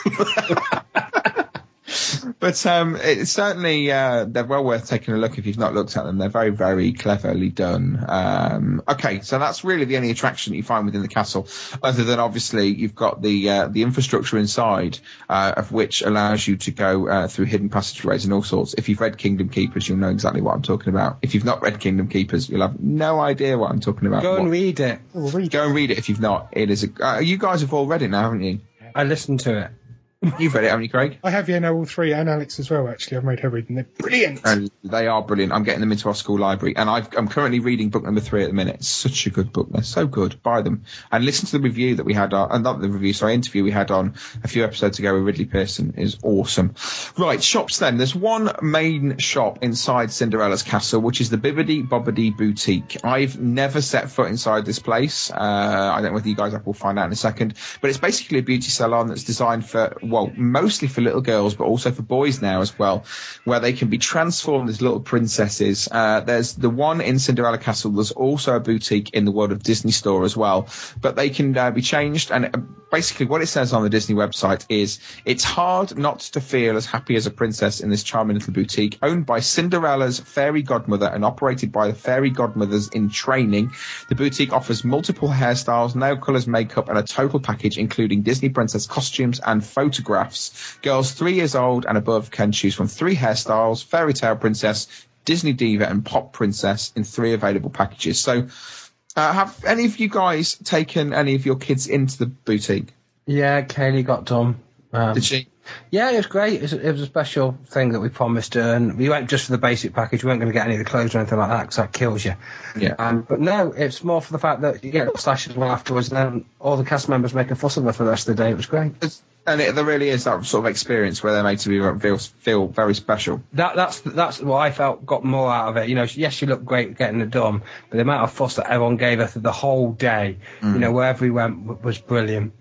[SPEAKER 2] But um, it's certainly uh, they're well worth taking a look if you've not looked at them. They're very, very cleverly done. Um, okay, so that's really the only attraction you find within the castle, other than obviously you've got the uh, the infrastructure inside, uh, of which allows you to go uh, through hidden passageways and all sorts. If you've read Kingdom Keepers, you'll know exactly what I'm talking about. If you've not read Kingdom Keepers, you'll have no idea what I'm talking about.
[SPEAKER 4] Go and
[SPEAKER 2] What-
[SPEAKER 4] read it.
[SPEAKER 5] Oh, read.
[SPEAKER 2] Go and read it if you've not. It is a. Uh, you guys have all read it now, haven't you?
[SPEAKER 4] I listened to it.
[SPEAKER 2] You've read it, haven't you, Craig?
[SPEAKER 5] I have, yeah, no, all three, and Alex as well, actually. I've made her read them. They're brilliant.
[SPEAKER 2] And they are brilliant. I'm getting them into our school library, and I've, I'm currently reading book number three at the minute. It's such a good book. They're so good. Buy them and listen to the review that we had on, uh, not the review, sorry, interview we had on a few episodes ago with Ridley Pearson is awesome. Right, shops then. There's one main shop inside Cinderella's castle, which is the Bibbidi Bobbidi Boutique. I've never set foot inside this place. Uh, I don't know whether you guys will find out in a second, but it's basically a beauty salon that's designed for, well, mostly for little girls, but also for boys now as well, where they can be transformed as little princesses. Uh, there's the one in Cinderella Castle. There's also a boutique in the World of Disney store as well, but they can uh, be changed. And uh, basically what it says on the Disney website is, it's hard not to feel as happy as a princess in this charming little boutique, owned by Cinderella's fairy godmother and operated by the fairy godmothers in training. The boutique offers multiple hairstyles, nail colours, makeup, and a total package including Disney princess costumes and photographs. Girls three years old and above can choose from three hairstyles: fairy tale princess, Disney diva, and pop princess in three available packages. So uh, have any of you guys taken any of your kids into the boutique?
[SPEAKER 4] Yeah, Kaylee got done. Um,
[SPEAKER 2] Did she?
[SPEAKER 4] Yeah, it was great. It was, it was a special thing that we promised her, and we went just for the basic package. We weren't going to get any of the clothes or anything like that, because that kills you.
[SPEAKER 2] Yeah.
[SPEAKER 4] Um, but no, it's more for the fact that you get a stash as well afterwards, and then all the cast members make a fuss of her for the rest of the day. It was great.
[SPEAKER 2] It's, and it, there really is that sort of experience where they're made to be feel, feel very special.
[SPEAKER 4] That that's that's what I felt got more out of it. You know, yes, she looked great getting it done, but the amount of fuss that everyone gave her through the whole day,
[SPEAKER 2] Mm.
[SPEAKER 4] you know, wherever we went, w- was brilliant.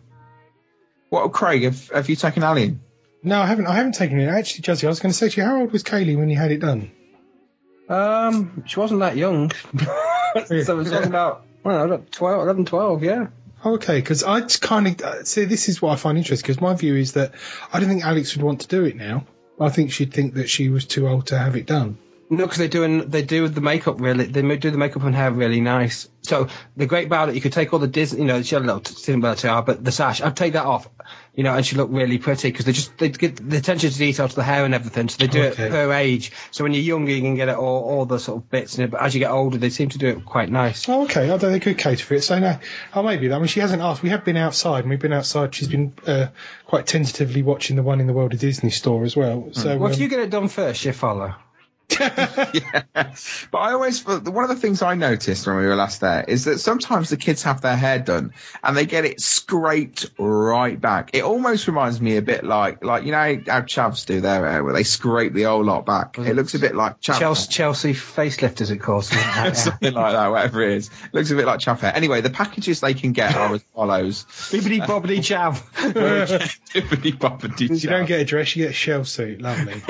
[SPEAKER 2] What, Craig? Have, have you taken Ali in?
[SPEAKER 5] No, I haven't. I haven't taken it. Actually, Juzzy, I was going to say to you, how old was Kaylee when you had it done?
[SPEAKER 4] Um, she wasn't that young, so we're talking about well, about twelve, eleven, twelve, yeah.
[SPEAKER 5] Oh, okay, because I kind of uh, see. This is what I find interesting, because my view is that I don't think Alex would want to do it now. I think she'd think that she was too old to have it done.
[SPEAKER 4] No, because they do they do the makeup really. They do the makeup and hair really nice. So the great about it, you could take all the Disney, you know, she had a little Cinderella tiara, but the sash, I'd take that off, you know, and she looked really pretty because they just they get the attention to detail to the hair and everything. So they do
[SPEAKER 5] Okay.
[SPEAKER 4] it per age. So when you're younger, you can get it all all the sort of bits in it, but as you get older, they seem to do it quite nice.
[SPEAKER 5] Oh, okay. I don't think they could cater for it. So no, oh maybe. I mean, she hasn't asked. We have been outside, and we've been outside. She's been uh, quite tentatively watching the one in the World of Disney store as well. So
[SPEAKER 4] Well, if
[SPEAKER 5] um,
[SPEAKER 4] you get it done first, you follow.
[SPEAKER 2] Yeah, but I always, one of the things I noticed when we were last there is that sometimes the kids have their hair done and they get it scraped right back. It almost reminds me a bit like, like you know how chavs do their hair, where they scrape the whole lot back. It looks a bit like chav
[SPEAKER 4] Chelsea, Chelsea facelift, as it calls.
[SPEAKER 2] something like that, whatever it is. It looks a bit like chav hair. Anyway, the packages they can get are as follows.
[SPEAKER 4] Bibbidi bobbidi chav.
[SPEAKER 2] Tiffany Bobbidi
[SPEAKER 5] you
[SPEAKER 2] chav.
[SPEAKER 5] don't get a dress, you get a shell suit. Lovely.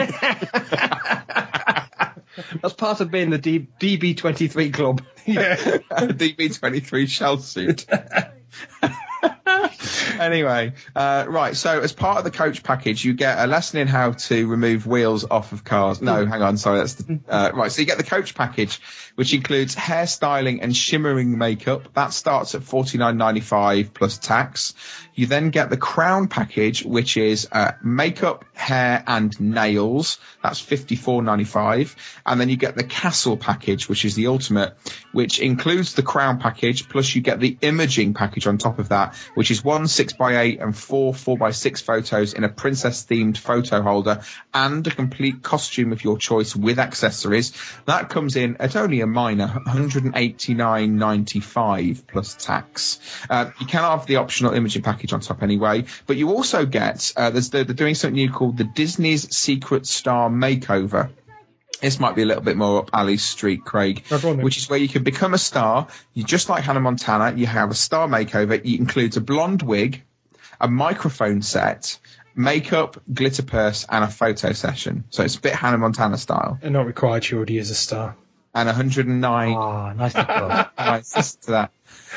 [SPEAKER 4] That's part of being the D- DB twenty-three club.
[SPEAKER 5] Yeah.
[SPEAKER 2] D B twenty-three shell suit. Anyway, uh, right, so as part of the coach package, you get a lesson in how to remove wheels off of cars. No, hang on, sorry, that's the, uh, right, so you get the coach package, which includes hairstyling and shimmering makeup. That starts at forty-nine ninety-five plus tax. You then get the crown package, which is uh, makeup, hair, and nails. That's fifty-four ninety-five. And then you get the castle package, which is the ultimate, which includes the crown package, plus you get the imaging package on top of that, which is one six by eight and four four by six photos in a princess-themed photo holder and a complete costume of your choice with accessories. That comes in at only a minor one hundred eighty-nine ninety-five plus tax. Uh, you can have the optional imaging package on top anyway, but you also get, uh, there's the, they're doing something new called the Disney's Secret Star Makeover. This might be a little bit more up Ali's street, Craig, which is where you can become a star. You just like Hannah Montana, you have a star makeover. It includes a blonde wig, a microphone set, makeup, glitter purse, and a photo session. So it's a bit Hannah Montana style.
[SPEAKER 5] And not required, she already is a star.
[SPEAKER 2] And one hundred nine.
[SPEAKER 1] Oh, nice to go.
[SPEAKER 2] Nice, listen to that.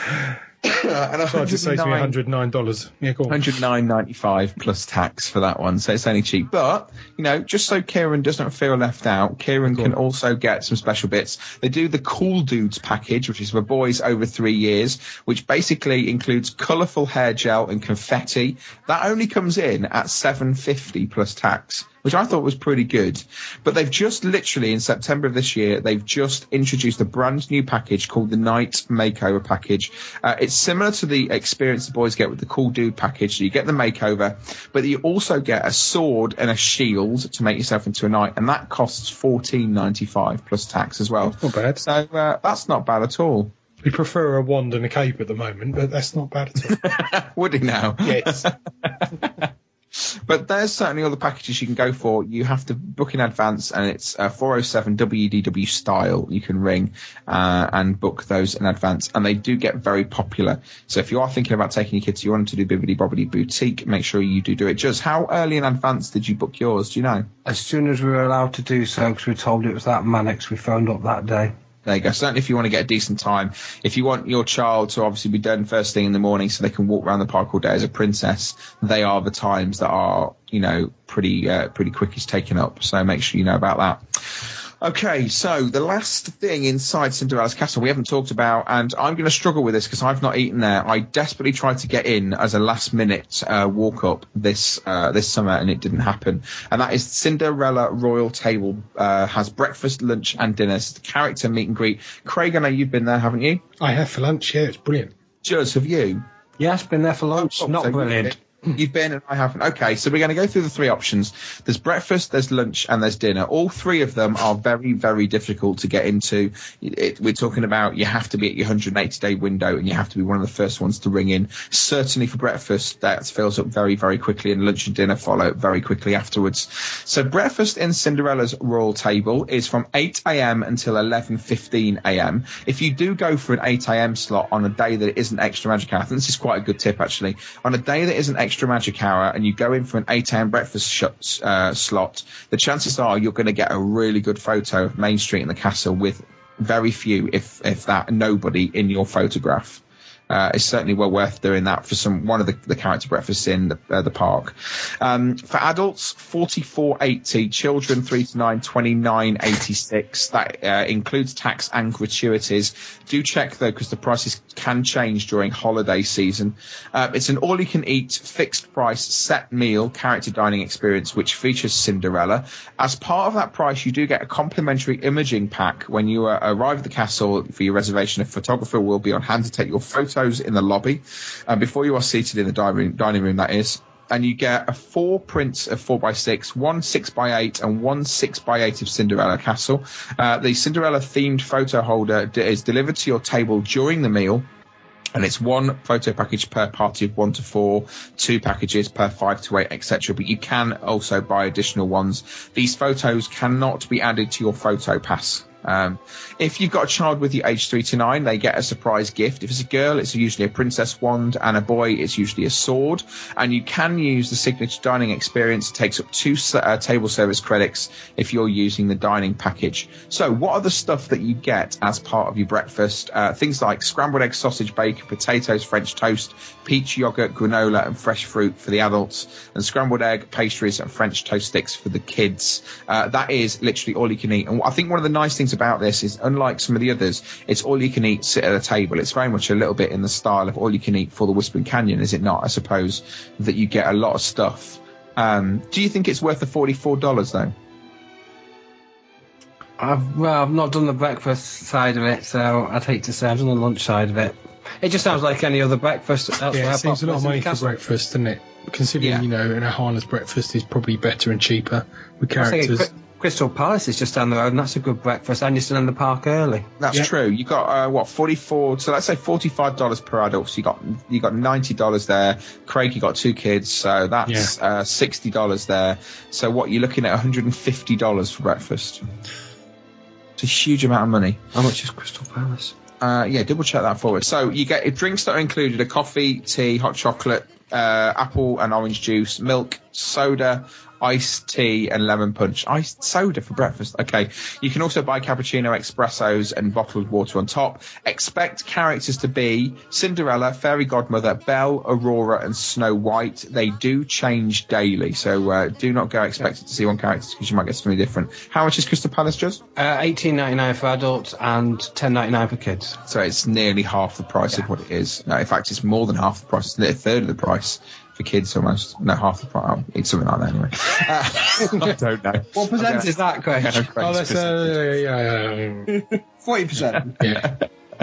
[SPEAKER 2] And
[SPEAKER 5] So it saves me one hundred nine dollars. Yeah, go on.
[SPEAKER 2] one hundred nine ninety-five plus tax for that one, so it's only cheap. But, you know, just so Kieran doesn't feel left out, Kieran can also get some special bits. They do the Cool Dudes package, which is for boys over three years, which basically includes colourful hair gel and confetti. That only comes in at seven fifty plus tax, which I thought was pretty good. But they've just literally, in September of this year, they've just introduced a brand new package called the Night Makeover Package. Uh, it's similar to the experience the boys get with the Cool Dude package. So you get the makeover, but you also get a sword and a shield to make yourself into a knight, and that costs fourteen ninety-five plus tax as well.
[SPEAKER 5] That's not bad.
[SPEAKER 2] So uh, that's not bad at all.
[SPEAKER 5] We prefer a wand and a cape at the moment, but that's not bad at all.
[SPEAKER 2] Would he now?
[SPEAKER 5] Yes.
[SPEAKER 2] But there's certainly other packages you can go for. You have to book in advance, and it's uh, four oh seven W D W style. You can ring uh, and book those in advance, and they do get very popular. So if you are thinking about taking your kids, you want to do Bibbidi Bobbidi Boutique, make sure you do do it. Just how early in advance did you book yours? Do you know?
[SPEAKER 4] As soon as we were allowed to do so, because we were told it was that Mannix, we phoned up that day.
[SPEAKER 2] There you go. Certainly if you want to get a decent time. If you want your child to obviously be done first thing in the morning so they can walk around the park all day as a princess, they are the times that are, you know, pretty uh, pretty quickest taken up. So make sure you know about that. Okay, so the last thing inside Cinderella's castle we haven't talked about, and I'm going to struggle with this because I've not eaten there. I desperately tried to get in as a last-minute uh, walk-up this uh, this summer, and it didn't happen. And that is Cinderella Royal Table. Uh, has breakfast, lunch, and dinner. It's the character meet and greet. Craig, I know you've been there, haven't you?
[SPEAKER 5] I have for lunch, yeah, it's brilliant.
[SPEAKER 2] Juz, have you?
[SPEAKER 4] Yes, been there for lunch.
[SPEAKER 2] Oh,
[SPEAKER 4] Not
[SPEAKER 2] so
[SPEAKER 4] brilliant.
[SPEAKER 2] You've been and I haven't. Okay, so we're going to go through the three options. There's breakfast, there's lunch, and there's dinner. All three of them are very, very difficult to get into. It, we're talking about you have to be at your one hundred eighty day window, and you have to be one of the first ones to ring in. Certainly for breakfast, that fills up very, very quickly, and lunch and dinner follow very quickly afterwards. So breakfast in Cinderella's Royal Table is from eight a.m. until eleven fifteen a.m. If you do go for an eight a.m. slot on a day that isn't extra magic hour, I think this is quite a good tip actually. On a day that isn't extra magic hour and you go in for an eight a.m. breakfast sh- uh, slot, the chances are you're going to get a really good photo of Main Street and the castle with very few, if if that, nobody in your photograph. Uh, it's certainly well worth doing that for some one of the, the character breakfasts in the, uh, the park. Um, for adults, forty-four eighty. Children, three to nine, twenty-nine eighty-six. That uh, includes tax and gratuities. Do check though, because the prices can change during holiday season. Uh, it's an all-you-can-eat, fixed-price, set meal character dining experience, which features Cinderella. As part of that price, you do get a complimentary imaging pack when you uh, arrive at the castle for your reservation. A photographer will be on hand to take your photos in the lobby uh, before you are seated in the dining, dining room, that is. And you get a four prints of four by six, one six by eight, and one six by eight of Cinderella Castle. Uh, the Cinderella themed photo holder d- is delivered to your table during the meal. And it's one photo package per party of one to four, two packages per five to eight, et cetera. But you can also buy additional ones. These photos cannot be added to your photo pass. Um, if you've got a child with you aged three to nine, they get a surprise gift. If it's a girl, it's usually a princess wand, and a boy, it's usually a sword. And you can use the signature dining experience. It takes up two uh, table service credits if you're using the dining package. So what are the stuff that you get as part of your breakfast? Uh, things like scrambled egg, sausage, bacon, potatoes, French toast, peach yogurt, granola, and fresh fruit for the adults, and scrambled egg, pastries, and French toast sticks for the kids. Uh, that is literally all you can eat. And I think one of the nice things about this is, unlike some of the others, it's all you can eat, sit at a table. It's very much a little bit in the style of all you can eat for the Whispering Canyon, is it not? I suppose that you get a lot of stuff. Um, do you think it's worth the forty-four dollars though?
[SPEAKER 4] I've, well, I've not done the breakfast side of it, so I'd hate to say I've done the lunch side of it. It just sounds like any other breakfast.
[SPEAKER 5] Yeah, it seems a lot of money for breakfast, doesn't it? Considering, yeah. you know, an Ohana's breakfast is probably better and cheaper with characters.
[SPEAKER 4] Crystal Palace is just down the road, and that's a good breakfast, and you're still in the park early.
[SPEAKER 2] That's yep. true. You got uh, what forty-four? So let's say forty-five dollars per adult. So you got you got ninety dollars there. Craig, you got two kids, so that's yeah. uh, sixty dollars there. So what you're looking at one hundred and fifty dollars for breakfast. It's a huge amount of money.
[SPEAKER 4] How much is Crystal Palace?
[SPEAKER 2] Uh, yeah, double check that forward. So you get drinks that are included: a coffee, tea, hot chocolate, uh, apple and orange juice, milk, soda, iced tea, and lemon punch. Iced soda for breakfast. Okay. You can also buy cappuccino, espressos, and bottled water on top. Expect characters to be Cinderella, Fairy Godmother, Belle, Aurora, and Snow White. They do change daily, so uh, do not go expecting to see one character because you might get something different. How much is Crystal Palace, Juz?
[SPEAKER 4] Uh, eighteen ninety-nine for adults and ten ninety-nine for kids.
[SPEAKER 2] So it's nearly half the price yeah. of what it is. No, in fact, it's more than half the price. It's nearly a third of the price. For kids, almost. No, half the price. Oh, it's something like that anyway. Uh, I don't know.
[SPEAKER 4] What percent okay. is that, Craig?
[SPEAKER 5] Yeah, oh, that's, uh, yeah, yeah.
[SPEAKER 4] forty percent.
[SPEAKER 5] Yeah.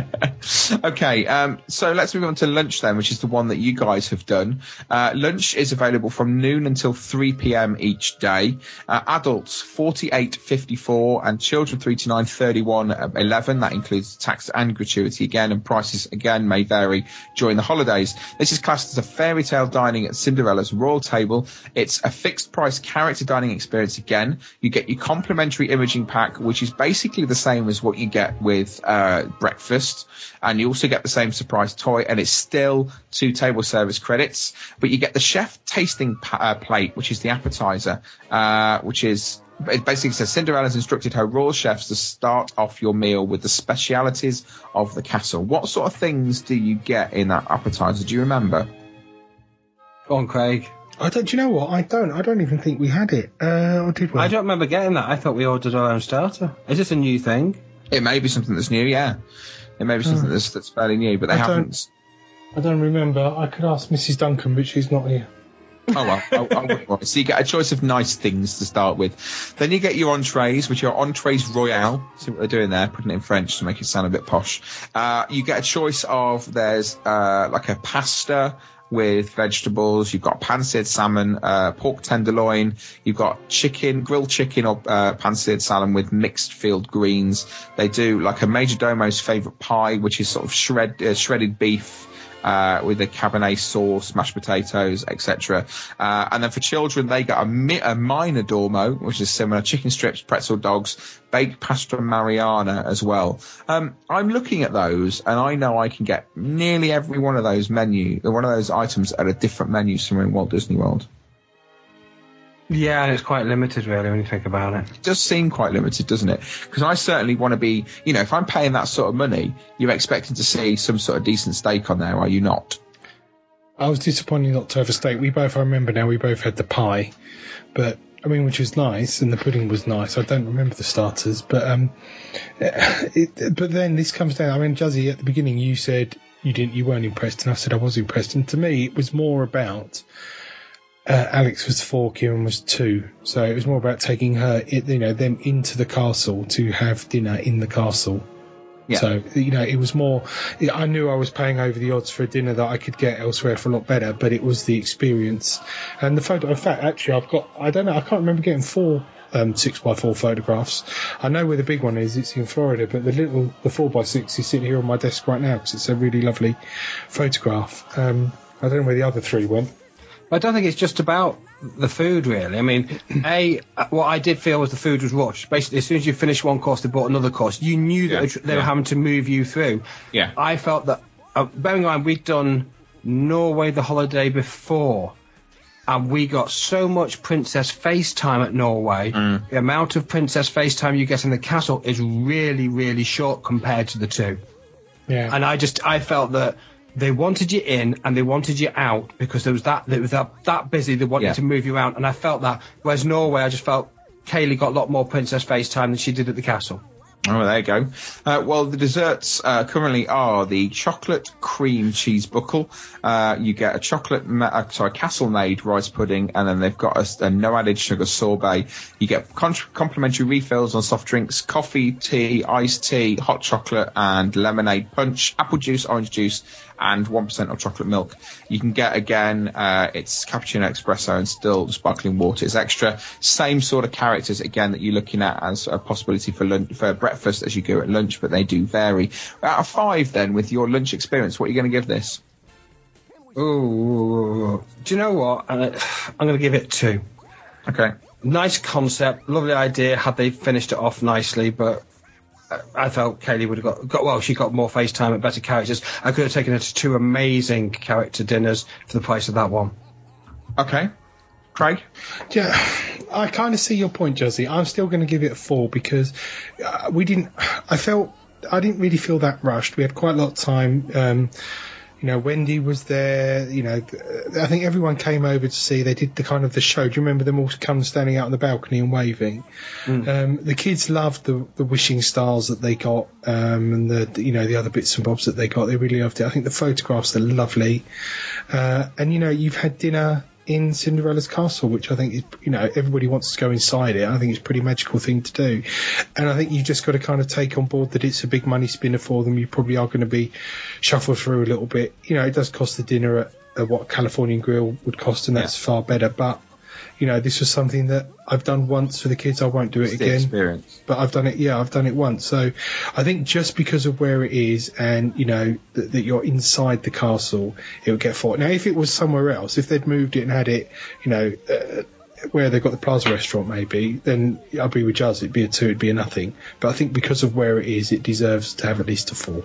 [SPEAKER 2] Okay, um, so let's move on to lunch then, which is the one that you guys have done. Uh, lunch is available from noon until three p.m. each day. Uh, adults forty-eight fifty-four, and children three to nine thirty-one eleven. That includes tax and gratuity again, and prices again may vary during the holidays. This is classed as a fairy tale dining at Cinderella's royal table. It's a fixed price character dining experience again. You get your complimentary imaging pack, which is basically the same as what you get with uh, breakfast. And you also get the same surprise toy, and it's still two table service credits. But you get the chef tasting pa- uh, plate, which is the appetizer, uh, which is it basically says Cinderella's instructed her royal chefs to start off your meal with the specialities of the castle. What sort of things do you get in that appetizer? Do you remember?
[SPEAKER 4] Go on, Craig.
[SPEAKER 5] I don't. Do you know what? I don't. I don't even think we had it. Uh, or did we?
[SPEAKER 4] I don't remember getting that. I thought we ordered our own starter. Is this a new thing?
[SPEAKER 2] It may be something that's new. Yeah. It may be something oh. that's, that's fairly new, but they I haven't.
[SPEAKER 5] Don't, I don't remember. I could ask Missus Duncan, but she's not here.
[SPEAKER 2] Oh, well. I, I wouldn't worry. So you get a choice of nice things to start with. Then you get your entrees, which are entrees royale. See what they're doing there, putting it in French to make it sound a bit posh. Uh, you get a choice of, there's uh, like a pasta with vegetables. You've got pan-seared salmon, uh, pork tenderloin. You've got chicken, grilled chicken or uh, pan-seared salmon with mixed field greens. They do like a Major Domo's favourite pie, which is sort of shred, uh, shredded beef uh, with a Cabernet sauce, mashed potatoes, et cetera. Uh, and then for children, they got a, mi- a minor Dormo, which is similar, chicken strips, pretzel dogs, baked pasta Mariana as well. Um, I'm looking at those, and I know I can get nearly every one of those menu, one of those items at a different menu somewhere in Walt Disney World.
[SPEAKER 4] Yeah, and it's quite limited, really, when you think about it.
[SPEAKER 2] It does seem quite limited, doesn't it? Because I certainly want to be, you know, if I'm paying that sort of money, you're expecting to see some sort of decent steak on there, are you not?
[SPEAKER 5] I was disappointed not to have a steak. We both, I remember now, we both had the pie, but I mean, which was nice, and the pudding was nice. I don't remember the starters, but um, it, but then this comes down. I mean, Juzzy, at the beginning, you said you didn't, you weren't impressed, and I said I was impressed. And to me, it was more about uh, Alex was four, Kieran was two, so it was more about taking her, you know, them into the castle to have dinner in the castle. Yeah. So, you know, it was more, I knew I was paying over the odds for a dinner that I could get elsewhere for a lot better, but it was the experience. And the photo, in fact, actually, I've got, I don't know, I can't remember getting four um, six by four photographs. I know where the big one is, it's in Florida, but the little, the four by six is sitting here on my desk right now because it's a really lovely photograph. Um, I don't know where the other three went.
[SPEAKER 4] I don't think it's just about the food, really. I mean, A, what I did feel was the food was rushed. Basically, as soon as you finished one course, they brought another course. You knew that
[SPEAKER 2] Yeah,
[SPEAKER 4] they, they
[SPEAKER 2] yeah.
[SPEAKER 4] were having to move you through.
[SPEAKER 2] Yeah.
[SPEAKER 4] I felt that, uh, bearing in mind, we'd done Norway the holiday before, and we got so much Princess FaceTime at Norway.
[SPEAKER 2] Mm.
[SPEAKER 4] The amount of Princess FaceTime you get in the castle is really, really short compared to the two.
[SPEAKER 5] Yeah.
[SPEAKER 4] And I just, I felt that they wanted you in and they wanted you out because there was that, it was that, that busy, they wanted
[SPEAKER 2] Yeah.
[SPEAKER 4] to move you around, and I felt that. Whereas Norway, I just felt Kaylee got a lot more Princess FaceTime than she did at the castle.
[SPEAKER 2] Oh, there you go. Uh, well, the desserts uh, currently are the chocolate cream cheese buckle. Uh, you get a chocolate, ma- uh, sorry, castle-made rice pudding, and then they've got a, a no-added sugar sorbet. You get con- complimentary refills on soft drinks, coffee, tea, iced tea, hot chocolate, and lemonade punch, apple juice, orange juice, and one percent of chocolate milk. You can get, again, uh, it's cappuccino espresso and still sparkling water is extra. Same sort of characters, again, that you're looking at as a possibility for lunch, for breakfast as you go at lunch, but they do vary. Out of five, then, with your lunch experience, what are you going to give this?
[SPEAKER 4] Ooh, do you know what? Uh, I'm going to give it two.
[SPEAKER 2] Okay.
[SPEAKER 4] Nice concept, lovely idea, had they finished it off nicely, but I felt Kaylee would have got, got, well, she got more FaceTime and better characters. I could have taken her to two amazing character dinners for the price of that one.
[SPEAKER 2] Okay. Craig?
[SPEAKER 5] Yeah, I kind of see your point, Juzzy. I'm still going to give it a four because uh, we didn't. I felt I didn't really feel that rushed. We had quite a lot of time. Um, you know, Wendy was there. You know, I think everyone came over to see. They did the kind of the show. Do you remember them all come standing out on the balcony and waving? Mm. Um, the kids loved the the wishing stars that they got, um, and the you know the other bits and bobs that they got. They really loved it. I think the photographs are lovely, uh, and you know you've had dinner in Cinderella's castle, which I think is, you know, everybody wants to go inside it. I think it's a pretty magical thing to do. And I think you've just got to kind of take on board that it's a big money spinner for them. You probably are going to be shuffled through a little bit. You know, it does cost the dinner at, at what Californian Grill would cost, and that's yeah. far better. But, you know, this was something that I've done once for the kids. I won't do it
[SPEAKER 2] it's
[SPEAKER 5] again.
[SPEAKER 2] The experience.
[SPEAKER 5] But I've done it, yeah, I've done it once. So I think just because of where it is and, you know, that, that you're inside the castle, it would get fought. Now, if it was somewhere else, if they'd moved it and had it, you know, uh, where they've got the Plaza restaurant maybe, then I'd be with Juzz. It'd be a two, it'd be a nothing. But I think because of where it is, it deserves to have at least a four.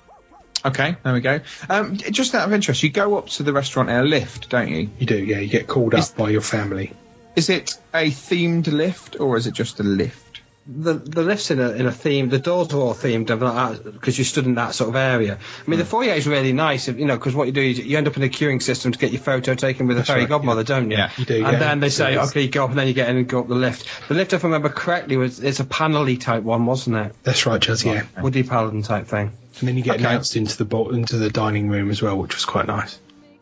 [SPEAKER 2] Okay, there we go. Um, just out of interest, you go up to the restaurant in a lift, don't you?
[SPEAKER 5] You do, yeah. You get called
[SPEAKER 2] is,
[SPEAKER 5] up by your family.
[SPEAKER 2] Is it a themed lift or is it just a lift?
[SPEAKER 4] The the lift's in a in a theme. The doors are all themed because you stood in that sort of area. I mean, mm. the foyer is really nice, you know, because what you do is you end up in a queuing system to get your photo taken with
[SPEAKER 5] That's
[SPEAKER 4] a fairy
[SPEAKER 5] right,
[SPEAKER 4] godmother,
[SPEAKER 5] yeah.
[SPEAKER 4] don't you?
[SPEAKER 5] Yeah, you do.
[SPEAKER 4] And
[SPEAKER 5] yeah.
[SPEAKER 4] then they say,
[SPEAKER 5] yes.
[SPEAKER 4] okay, you go up, and then you get in and go up the lift. The lift, if I remember correctly, was it's a panel-y type one, wasn't it?
[SPEAKER 5] That's right, Juzz. Yeah,
[SPEAKER 4] Woody Paladin type thing.
[SPEAKER 5] And then you get
[SPEAKER 2] okay.
[SPEAKER 5] announced into the bo- into the dining room as well, which was quite nice.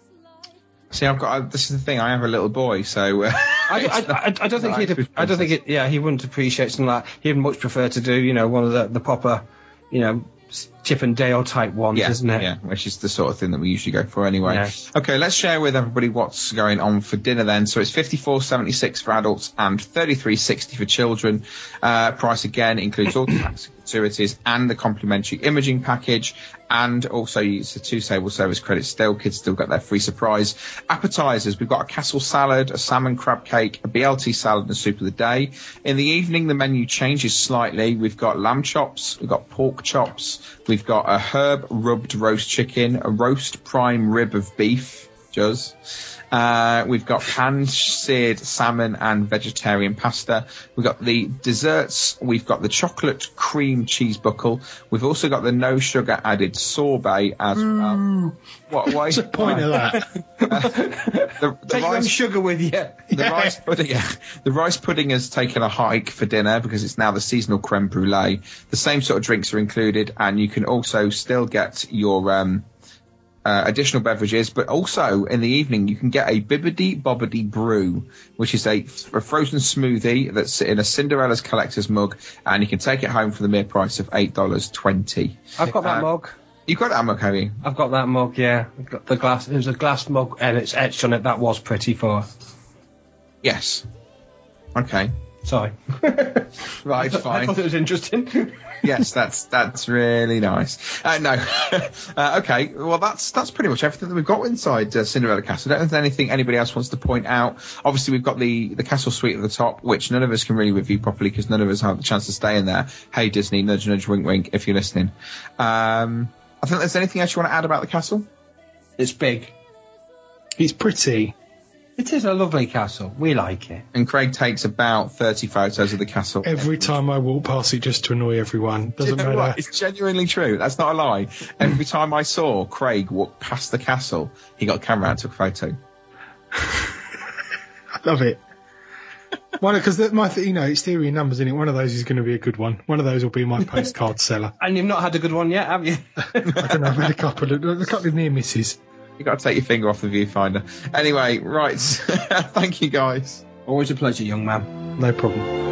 [SPEAKER 2] See, I've got. I, this is the thing. I have a little boy, so uh,
[SPEAKER 4] I, I, I, I don't think he'd. I don't think it. Yeah, he wouldn't appreciate something like that. He'd much prefer to do, you know, one of the the proper, you know, Chip and Dale type ones,
[SPEAKER 2] yeah,
[SPEAKER 4] isn't it?
[SPEAKER 2] Yeah, which is the sort of thing that we usually go for anyway.
[SPEAKER 4] Yeah.
[SPEAKER 2] Okay, let's share with everybody what's going on for dinner then. So it's fifty-four seventy-six for adults and thirty-three sixty for children. Uh, price again includes all tax and gratuities and the complimentary imaging package. And also, it's a two-table service credit still. Kids still get their free surprise. Appetizers, we've got a castle salad, a salmon crab cake, a B L T salad, and a soup of the day. In the evening, the menu changes slightly. We've got lamb chops, we've got pork chops, we've got a herb rubbed roast chicken, a roast prime rib of beef, Juzz. Uh, we've got pan-seared salmon and vegetarian pasta. We've got the desserts. We've got the chocolate cream cheese buckle. We've also got the no sugar added sorbet as mm. well. What? Why?
[SPEAKER 5] What's the point of that?
[SPEAKER 2] uh, the, the
[SPEAKER 4] Take
[SPEAKER 2] rice,
[SPEAKER 4] some sugar with you.
[SPEAKER 2] The
[SPEAKER 4] yeah.
[SPEAKER 2] rice pudding. Yeah, the rice pudding has taken a hike for dinner because it's now the seasonal creme brulee. The same sort of drinks are included, and you can also still get your um. Uh, additional beverages, but also in the evening you can get a Bibbidi Bobbidi Brew, which is a, a frozen smoothie that's in a Cinderella's collector's mug, and you can take it home for the mere price of eight dollars twenty.
[SPEAKER 4] I've got that uh, mug.
[SPEAKER 2] You got that mug, have you?
[SPEAKER 4] I've got that mug, yeah. I've got the glass. It was a glass mug, and it's etched on it. That was pretty for.
[SPEAKER 2] Yes. Okay.
[SPEAKER 4] Sorry.
[SPEAKER 2] Right,
[SPEAKER 4] I
[SPEAKER 2] fine.
[SPEAKER 4] thought it was interesting.
[SPEAKER 2] Yes, that's that's really nice. Uh, no, uh, okay. Well, that's that's pretty much everything that we've got inside uh, Cinderella Castle. I don't know if there's anything anybody else wants to point out. Obviously, we've got the the castle suite at the top, which none of us can really review properly because none of us have the chance to stay in there. Hey, Disney, nudge, nudge, wink, wink, if you're listening. Um, I think there's anything else you want to add about the castle?
[SPEAKER 4] It's big.
[SPEAKER 5] It's pretty.
[SPEAKER 4] It is a lovely castle. We like it.
[SPEAKER 2] And Craig takes about thirty photos of the castle.
[SPEAKER 5] Every time I walk past it just to annoy everyone. Doesn't
[SPEAKER 2] Do you know
[SPEAKER 5] matter.
[SPEAKER 2] what? It's genuinely true. That's not a lie. Every time I saw Craig walk past the castle, he got a camera out and took a photo.
[SPEAKER 5] I love it. One, because my, th- you know, it's theory and numbers in it. One of those is going to be a good one. One of those will be my postcard seller.
[SPEAKER 4] And you've not had a good one yet, have you?
[SPEAKER 5] I don't know. I've had a couple of a couple of near misses.
[SPEAKER 2] You've got to take your finger off the viewfinder. Anyway, right. Thank you, guys.
[SPEAKER 4] Always a pleasure, young man.
[SPEAKER 5] No problem.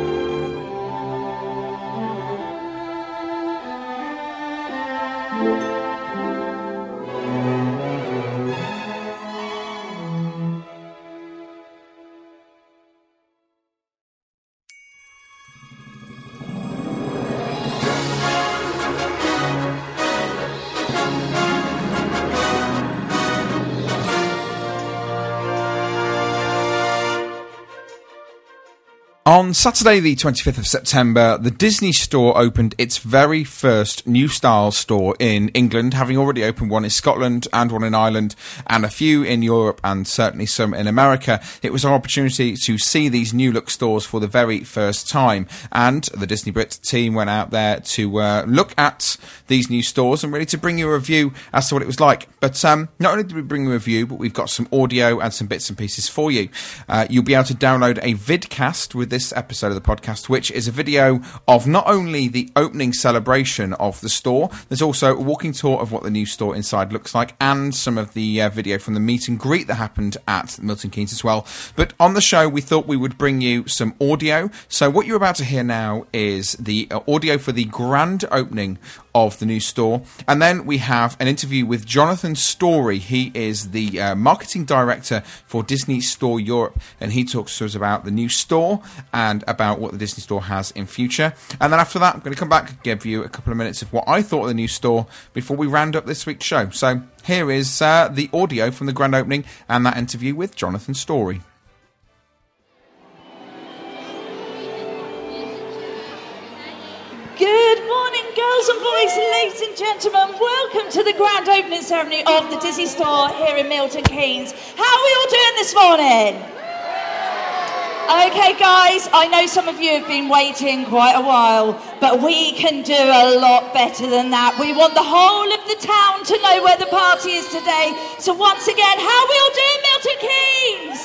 [SPEAKER 2] On Saturday, the twenty-fifth of September, the Disney Store opened its very first new style store in England, having already opened one in Scotland and one in Ireland, and a few in Europe and certainly some in America. It was our opportunity to see these new look stores for the very first time, and the Disney Brit team went out there to uh, look at these new stores and really to bring you a review as to what it was like. But um, not only did we bring you a review, but we've got some audio and some bits and pieces for you. Uh, you'll be able to download a vidcast with this episode of the podcast, which is a video of not only the opening celebration of the store, there's also a walking tour of what the new store inside looks like and some of the uh, video from the meet and greet that happened at Milton Keynes as well. But on the show, we thought we would bring you some audio. So what you're about to hear now is the uh, audio for the grand opening of the new store, and then we have an interview with Jonathan Story. He is the uh, marketing director for Disney Store Europe, and he talks to us about the new store and about what the Disney Store has in future. And then after that, I'm going to come back and give you a couple of minutes of what I thought of the new store before we round up this week's show. So here is uh, the audio from the grand opening and that interview with Jonathan Story.
[SPEAKER 7] Good morning, girls and boys, ladies and gentlemen. Welcome to the grand opening ceremony of the Disney Store here in Milton Keynes. How are we all doing this morning? Okay, guys, I know some of you have been waiting quite a while, but we can do a lot better than that. We want the whole of the town to know where the party is today. So once again, how are we all doing, Milton Keynes?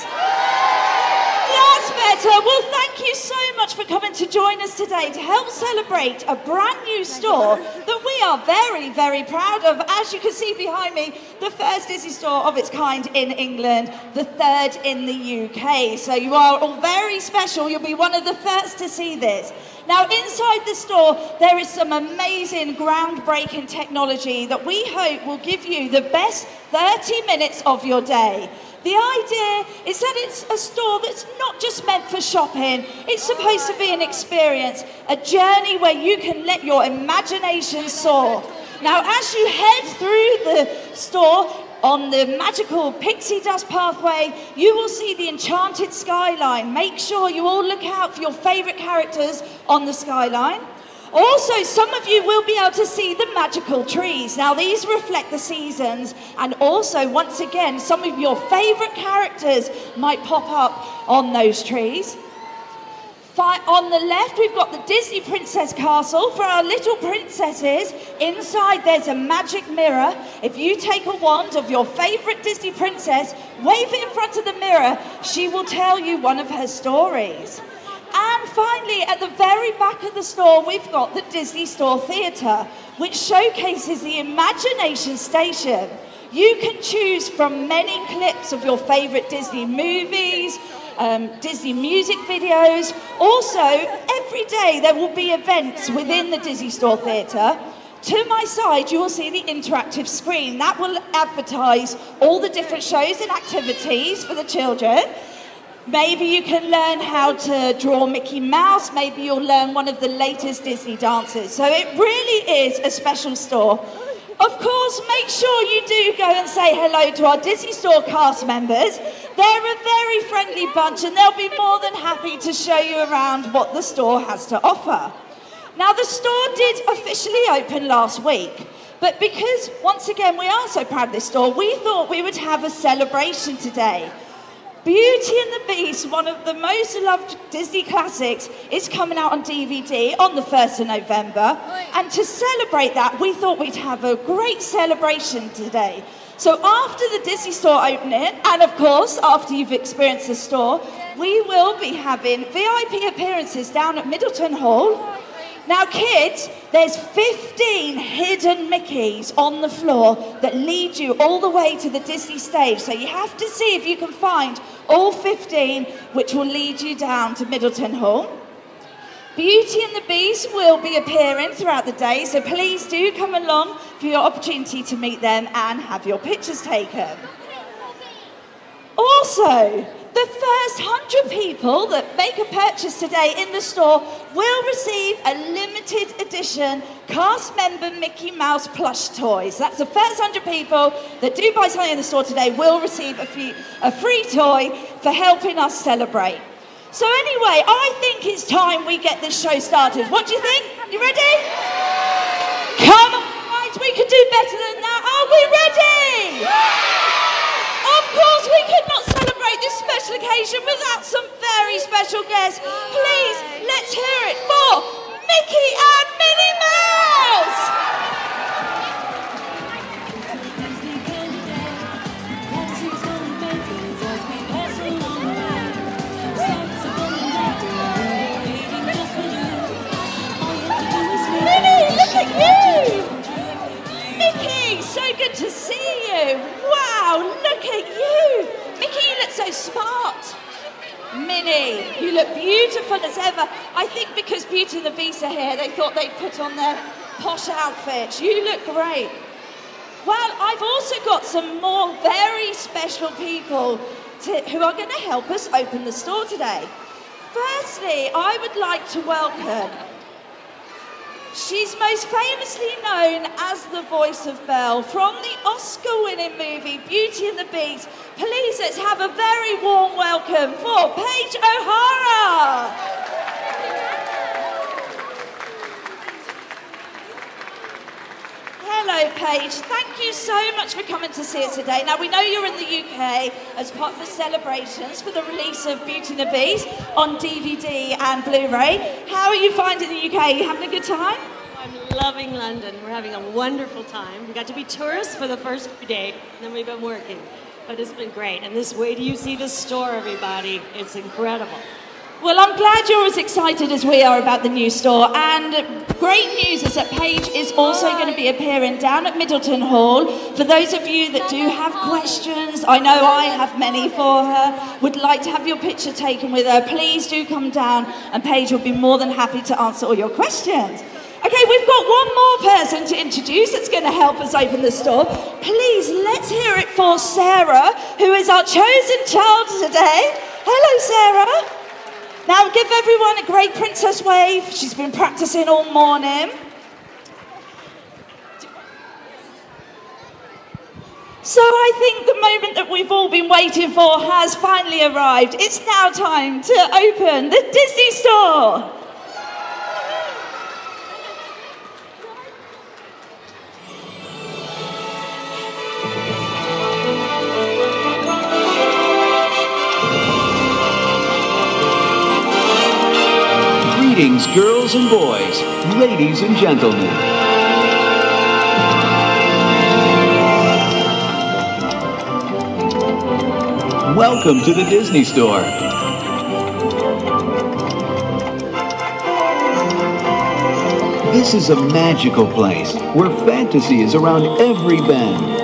[SPEAKER 7] That's better. Well, thank you so much for coming to join us today to help celebrate a brand new store that we are very, very proud of. As you can see behind me, the first Disney store of its kind in England, the third in the U K. So you are all very special. You'll be one of the first to see this. Now, inside the store, there is some amazing, groundbreaking technology that we hope will give you the best thirty minutes of your day. The idea is that it's a store that's not just meant for shopping. It's supposed to be an experience, a journey where you can let your imagination soar. Now, as you head through the store on the magical pixie dust pathway, you will see the enchanted skyline. Make sure you all look out for your favourite characters on the skyline. Also, some of you will be able to see the magical trees. Now, these reflect the seasons, and also, once again, some of your favourite characters might pop up on those trees. On the left, we've got the Disney Princess Castle for our little princesses. Inside, there's a magic mirror. If you take a wand of your favourite Disney princess, wave it in front of the mirror, she will tell you one of her stories. And finally, at the very back of the store, we've got the Disney Store Theatre, which showcases the Imagination Station. You can choose from many clips of your favourite Disney movies, um, Disney music videos. Also, every day there will be events within the Disney Store Theatre. To my side, you will see the interactive screen. That will advertise all the different shows and activities for the children. Maybe you can learn how to draw Mickey Mouse. Maybe you'll learn one of the latest Disney dances. So it really is a special store. Of course, make sure you do go and say hello to our Disney Store cast members. They're a very friendly bunch and they'll be more than happy to show you around what the store has to offer. Now, the store did officially open last week, but because, once again, we are so proud of this store, we thought we would have a celebration today. Beauty and the Beast, one of the most loved Disney classics, is coming out on D V D on the first of November. And to celebrate that, we thought we'd have a great celebration today. So after the Disney Store opening, and of course, after you've experienced the store, we will be having V I P appearances down at Middleton Hall. Now, kids, there's fifteen hidden Mickeys on the floor that lead you all the way to the Disney stage. So you have to see if you can find all fifteen, which will lead you down to Middleton Hall. Beauty and the Beast will be appearing throughout the day, so please do come along for your opportunity to meet them and have your pictures taken. Also, the first hundred people that make a purchase today in the store will receive a limited edition cast member Mickey Mouse plush toys. That's the first hundred people that do buy something in the store today will receive a, few, a free toy for helping us celebrate. So anyway, I think it's time we get this show started. What do you think? You ready? Come on, guys, we can do better than that. Are we ready? Of course, we could not celebrate this special occasion without some very special guests. Please, let's hear it for Mickey and Minnie Mouse! Minnie, look at you! Mickey, so good to see you! Wow, look at you! Mickey, you look so smart. Minnie, you look beautiful as ever. I think because Beauty and the Beast are here, they thought they'd put on their posh outfits. You look great. Well, I've also got some more very special people to, who are going to help us open the store today. Firstly, I would like to welcome... She's most famously known as the voice of Belle from the Oscar-winning movie Beauty and the Beast. Please, let's have a very warm welcome for Paige O'Hara. Hello, Paige. Thank you so much for coming to see us today. Now, we know you're in the U K as part of the celebrations for the release of Beauty and the Beast on D V D and Blu-ray. How are you finding the U K? Are you having a good time?
[SPEAKER 8] I'm loving London. We're having a wonderful time. We got to be tourists for the first few days, and then we've been working. But it's been great. And this way do you see the store, everybody. It's incredible.
[SPEAKER 7] Well, I'm glad you're as excited as we are about the new store. And great news is that Paige is also going to be appearing down at Middleton Hall. For those of you that do have questions, I know I have many for her, would like to have your picture taken with her, please do come down and Paige will be more than happy to answer all your questions. Okay, we've got one more person to introduce that's going to help us open the store. Please, let's hear it for Sarah, who is our chosen child today. Hello, Sarah. Now give everyone a great princess wave. She's been practicing all morning. So I think the moment that we've all been waiting for has finally arrived. It's now time to open the Disney Store.
[SPEAKER 9] Greetings, girls and boys, ladies and gentlemen. Welcome to the Disney Store. This is a magical place where fantasy is around every bend.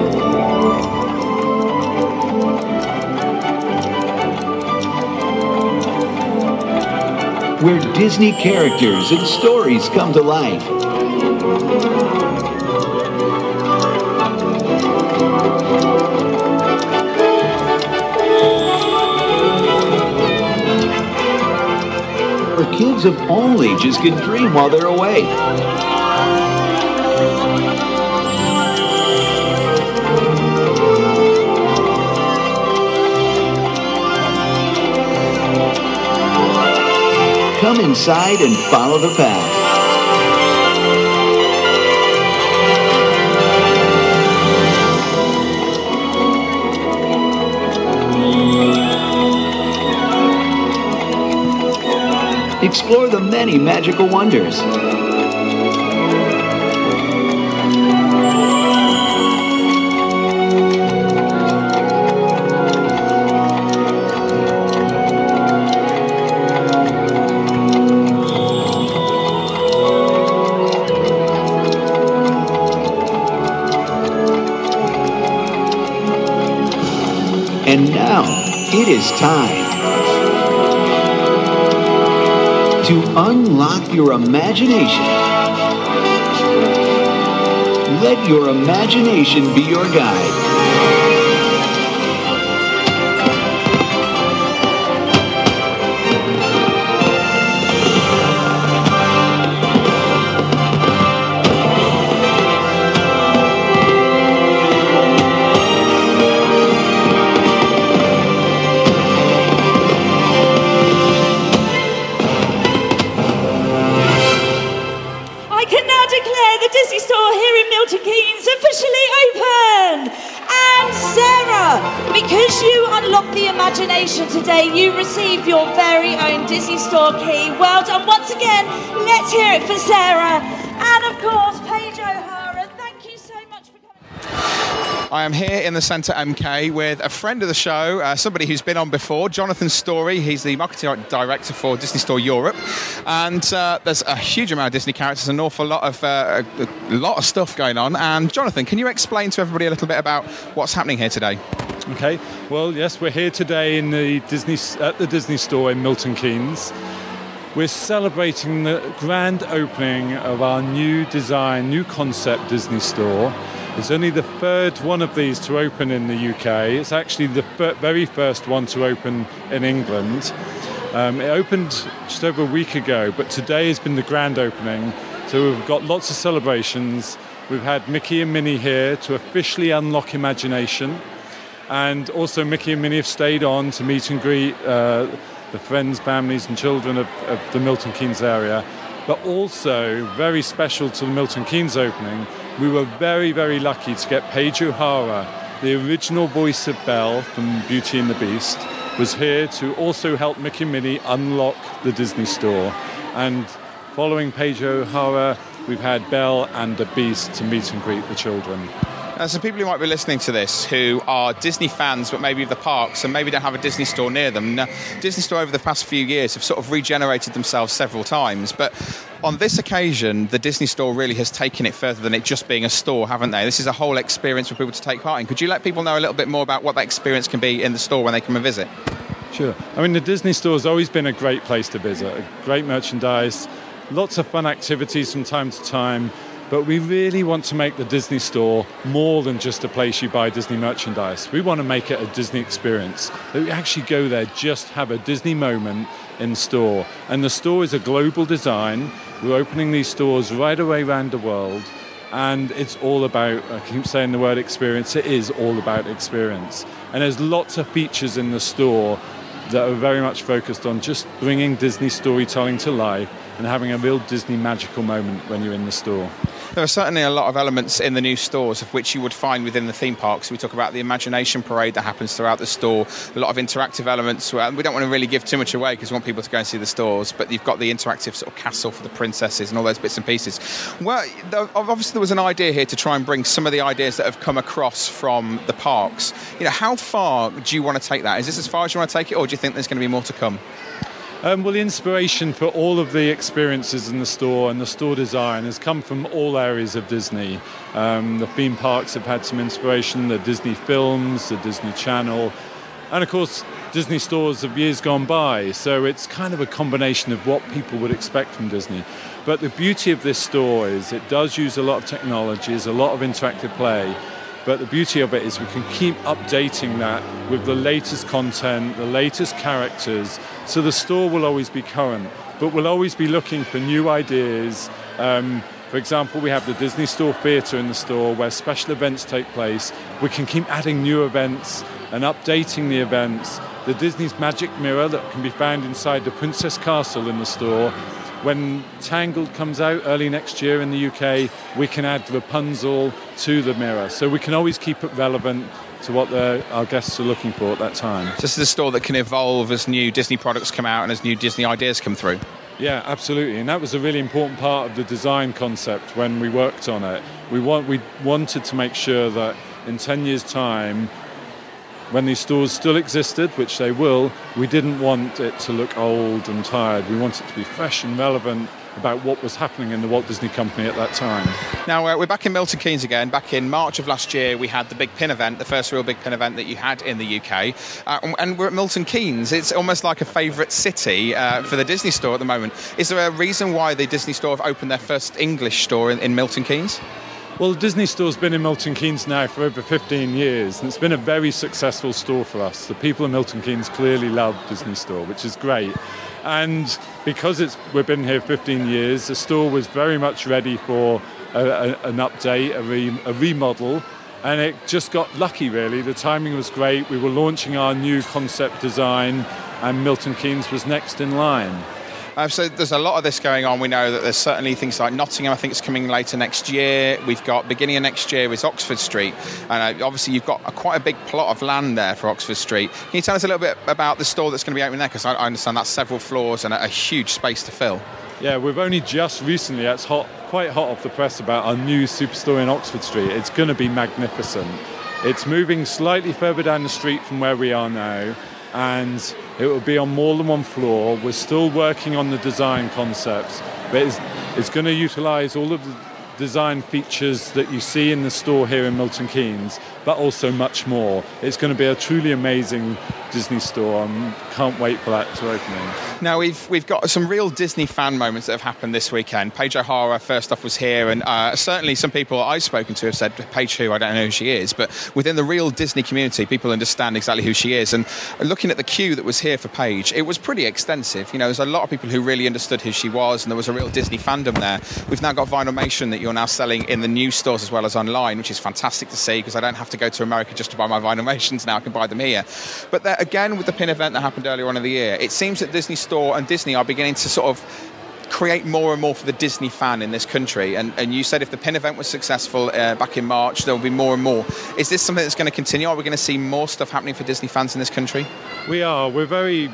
[SPEAKER 9] Where Disney characters and stories come to life. kids of all ages can dream while they're away. Come inside and follow the path. Explore the many magical wonders. And now it is time to unlock your imagination. Let your imagination be your guide.
[SPEAKER 7] Imagination today, you receive your very own Disney Store key. Well done once again. Let's hear it for Sarah and of course Paige O'Hara. Thank you so much for coming.
[SPEAKER 2] I am here in the Centre M K with a friend of the show, uh, somebody who's been on before, Jonathan Story. He's the marketing director for Disney Store Europe, and uh, there's a huge amount of Disney characters, an awful lot of uh, a, a lot of stuff going on. And Jonathan, can you explain to everybody a little bit about what's happening here today?
[SPEAKER 10] Okay, well, yes, we're here today in the Disney at the Disney Store in Milton Keynes. We're celebrating the grand opening of our new design, new concept Disney Store. It's only the third one of these to open in the U K. It's actually the very first one to open in England. Um, it opened just over a week ago, but today has been the grand opening. So we've got lots of celebrations. We've had Mickey and Minnie here to officially unlock imagination. And also Mickey and Minnie have stayed on to meet and greet uh, the friends, families and children of, of the Milton Keynes area. But also, very special to the Milton Keynes opening, we were very, very lucky to get Paige O'Hara, the original voice of Belle from Beauty and the Beast, was here to also help Mickey and Minnie unlock the Disney Store. And following Paige O'Hara, we've had Belle and the Beast to meet and greet the children.
[SPEAKER 2] Uh, some people who might be listening to this who are Disney fans but maybe of the parks and maybe don't have a Disney Store near them. Now, Disney Store over the past few years have sort of regenerated themselves several times, but on this occasion the Disney Store really has taken it further than it just being a store, haven't they? This is a whole experience for people to take part in. Could you let people know a little bit more about what that experience can be in the store when they come and visit?
[SPEAKER 10] Sure. I mean, the Disney Store has always been a great place to visit, a great merchandise, lots of fun activities from time to time. But we really want to make the Disney Store more than just a place you buy Disney merchandise. We want to make it a Disney experience. That we actually go there, just have a Disney moment in store. And the store is a global design. We're opening these stores right away around the world. And it's all about, I keep saying the word experience, it is all about experience. And there's lots of features in the store that are very much focused on just bringing Disney storytelling to life and having a real Disney magical moment when you're in the store.
[SPEAKER 2] There are certainly a lot of elements in the new stores of which you would find within the theme parks. We talk about the Imagination Parade that happens throughout the store, a lot of interactive elements. We don't want to really give too much away because we want people to go and see the stores, but you've got the interactive sort of castle for the princesses and all those bits and pieces. Well, obviously there was an idea here to try and bring some of the ideas that have come across from the parks. You know, how far do you want to take that? Is this as far as you want to take it, or do you think there's going to be more to come?
[SPEAKER 10] Um, well, the inspiration for all of the experiences in the store and the store design has come from all areas of Disney. Um, the theme parks have had some inspiration, the Disney films, the Disney Channel, and of course Disney stores of years gone by. So it's kind of a combination of what people would expect from Disney. But the beauty of this store is it does use a lot of technology, there's a lot of interactive play. But the beauty of it is we can keep updating that with the latest content, the latest characters, so the store will always be current. but we'll always be looking for new ideas. Um, for example, we have the Disney Store Theatre in the store where special events take place. We can keep adding new events and updating the events. The Disney's Magic Mirror that can be found inside the Princess Castle in the store. When Tangled comes out early next year in the U K, we can add Rapunzel to the mirror. So we can always keep it relevant to what the, our guests are looking for at that time.
[SPEAKER 2] This is a store that can evolve as new Disney products come out and as new Disney ideas come through.
[SPEAKER 10] Yeah, absolutely. And that was a really important part of the design concept when we worked on it. We want, we wanted to make sure that in ten years' time, when these stores still existed, which they will, we didn't want it to look old and tired. We wanted it to be fresh and relevant about what was happening in the Walt Disney Company at that time.
[SPEAKER 2] Now, uh, we're back in Milton Keynes again. Back in March of last year, we had the big pin event, the first real big pin event that you had in the U K. Uh, and we're at Milton Keynes. It's almost like a favourite city uh, for the Disney Store at the moment. Is there a reason why the Disney Store have opened their first English store in, in Milton Keynes?
[SPEAKER 10] Well, the Disney Store's been in Milton Keynes now for over fifteen years, and it's been a very successful store for us. The people in Milton Keynes clearly love Disney Store, which is great. And because it's we've been here fifteen years, the store was very much ready for a, a, an update, a, re, a remodel, and it just got lucky, really. The timing was great. We were launching our new concept design, and Milton Keynes was next in line.
[SPEAKER 2] Uh, so there's a lot of this going on. We know that there's certainly things like Nottingham, I think it's coming later next year. We've got beginning of next year is Oxford Street. And uh, obviously you've got a, quite a big plot of land there for Oxford Street. Can you tell us a little bit about the store that's going to be opening there? Because I, I understand that's several floors and a, a huge space to fill.
[SPEAKER 10] Yeah, we've only just recently, it's hot, quite hot off the press about our new superstore in Oxford Street. It's going to be magnificent. It's moving slightly further down the street from where we are now, and it will be on more than one floor. We're still working on the design concepts, but it's, it's going to utilise all of the design features that you see in the store here in Milton Keynes, but also much more. It's going to be a truly amazing Disney store. I can't wait for that to open.
[SPEAKER 2] Now, we've we've got some real Disney fan moments that have happened this weekend. Paige O'Hara, first off, was here, and uh, certainly some people I've spoken to have said, Paige who, I don't know who she is, but within the real Disney community, people understand exactly who she is. And looking at the queue that was here for Paige, it was pretty extensive. You know, there's a lot of people who really understood who she was, and there was a real Disney fandom there. We've now got Vinylmation that you're now selling in the new stores as well as online, which is fantastic to see, because I don't have to go to America just to buy my Vinylmations now. I can buy them here. But there, again, with the pin event that happened earlier on in the year, it seems that Disney Store and Disney are beginning to sort of create more and more for the Disney fan in this country. And, and you said if the pin event was successful uh, back in March, there will be more and more. Is this something that's going to continue? Are we going to see more stuff happening for Disney fans in this country?
[SPEAKER 10] We are. We're very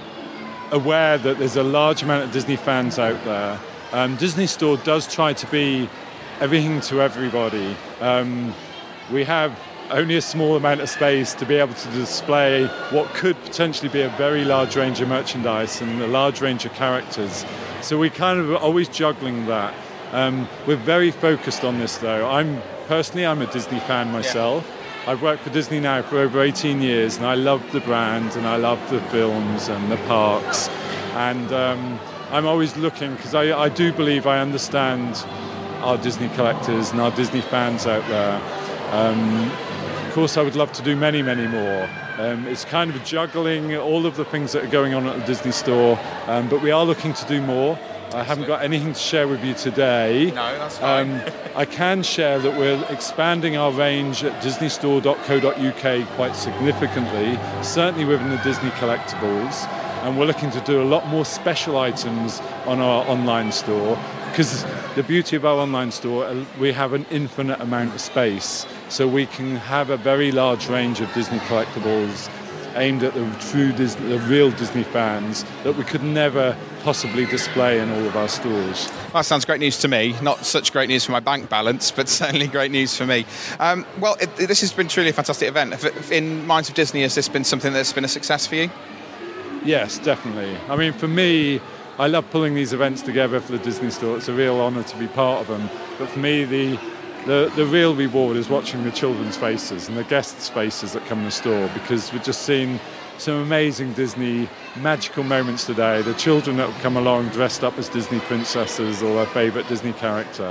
[SPEAKER 10] aware that there's a large amount of Disney fans out there. Um, Disney Store does try to be everything to everybody. Um, we have only a small amount of space to be able to display what could potentially be a very large range of merchandise and a large range of characters. So we kind of are always juggling that. Um, we're very focused on this, though. I'm personally, I'm a Disney fan myself. Yeah. I've worked for Disney now for over eighteen years, and I love the brand, and I love the films and the parks. And um, I'm always looking, because I, I do believe I understand our Disney collectors and our Disney fans out there. Um, of course, I would love to do many, many more. Um, it's kind of juggling all of the things that are going on at the Disney Store, um, but we are looking to do more. I haven't got anything to share with you today.
[SPEAKER 2] No, that's fine.
[SPEAKER 10] Um, I can share that we're expanding our range at disney store dot co dot U K quite significantly, certainly within the Disney collectibles, and we're looking to do a lot more special items on our online store, because the beauty of our online store, we have an infinite amount of space, so we can have a very large range of Disney collectibles aimed at the true Disney, the real Disney fans, that we could never possibly display in all of our stores.
[SPEAKER 2] That sounds great news to me. Not such great news for my bank balance, but certainly great news for me. Um, well, it, this has been truly a fantastic event. In Minds of Disney, has this been something that's been a success for you?
[SPEAKER 10] Yes, definitely. I mean, for me, I love pulling these events together for the Disney Store. It's a real honour to be part of them. But for me, the, the the real reward is watching the children's faces and the guests' faces that come in the store, because we've just seen some amazing Disney magical moments today. The children that have come along dressed up as Disney princesses or their favourite Disney character.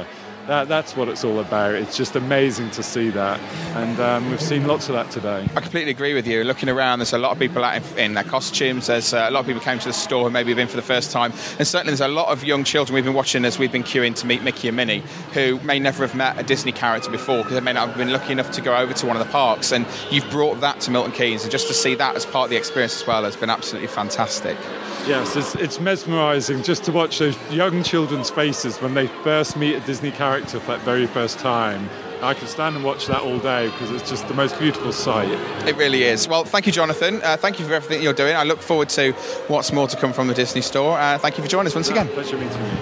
[SPEAKER 10] That, that's what it's all about. It's just amazing to see that, and um, we've seen lots of that today.
[SPEAKER 2] I completely agree with you. Looking around, there's a lot of people out in, in their costumes. There's uh, a lot of people came to the store who maybe have been for the first time, and certainly there's a lot of young children we've been watching as we've been queuing to meet Mickey and Minnie, who may never have met a Disney character before because they may not have been lucky enough to go over to one of the parks, and you've brought that to Milton Keynes, and just to see that as part of the experience as well has been absolutely fantastic.
[SPEAKER 10] Yes, it's, it's mesmerising just to watch those young children's faces when they first meet a Disney character for that very first time. I could stand and watch that all day because it's just the most beautiful sight.
[SPEAKER 2] It really is. Well, thank you, Jonathan. Uh, thank you for everything you're doing. I look forward to what's more to come from the Disney Store. Uh, thank you for joining us once
[SPEAKER 10] yeah,
[SPEAKER 2] again.
[SPEAKER 10] Pleasure meeting you.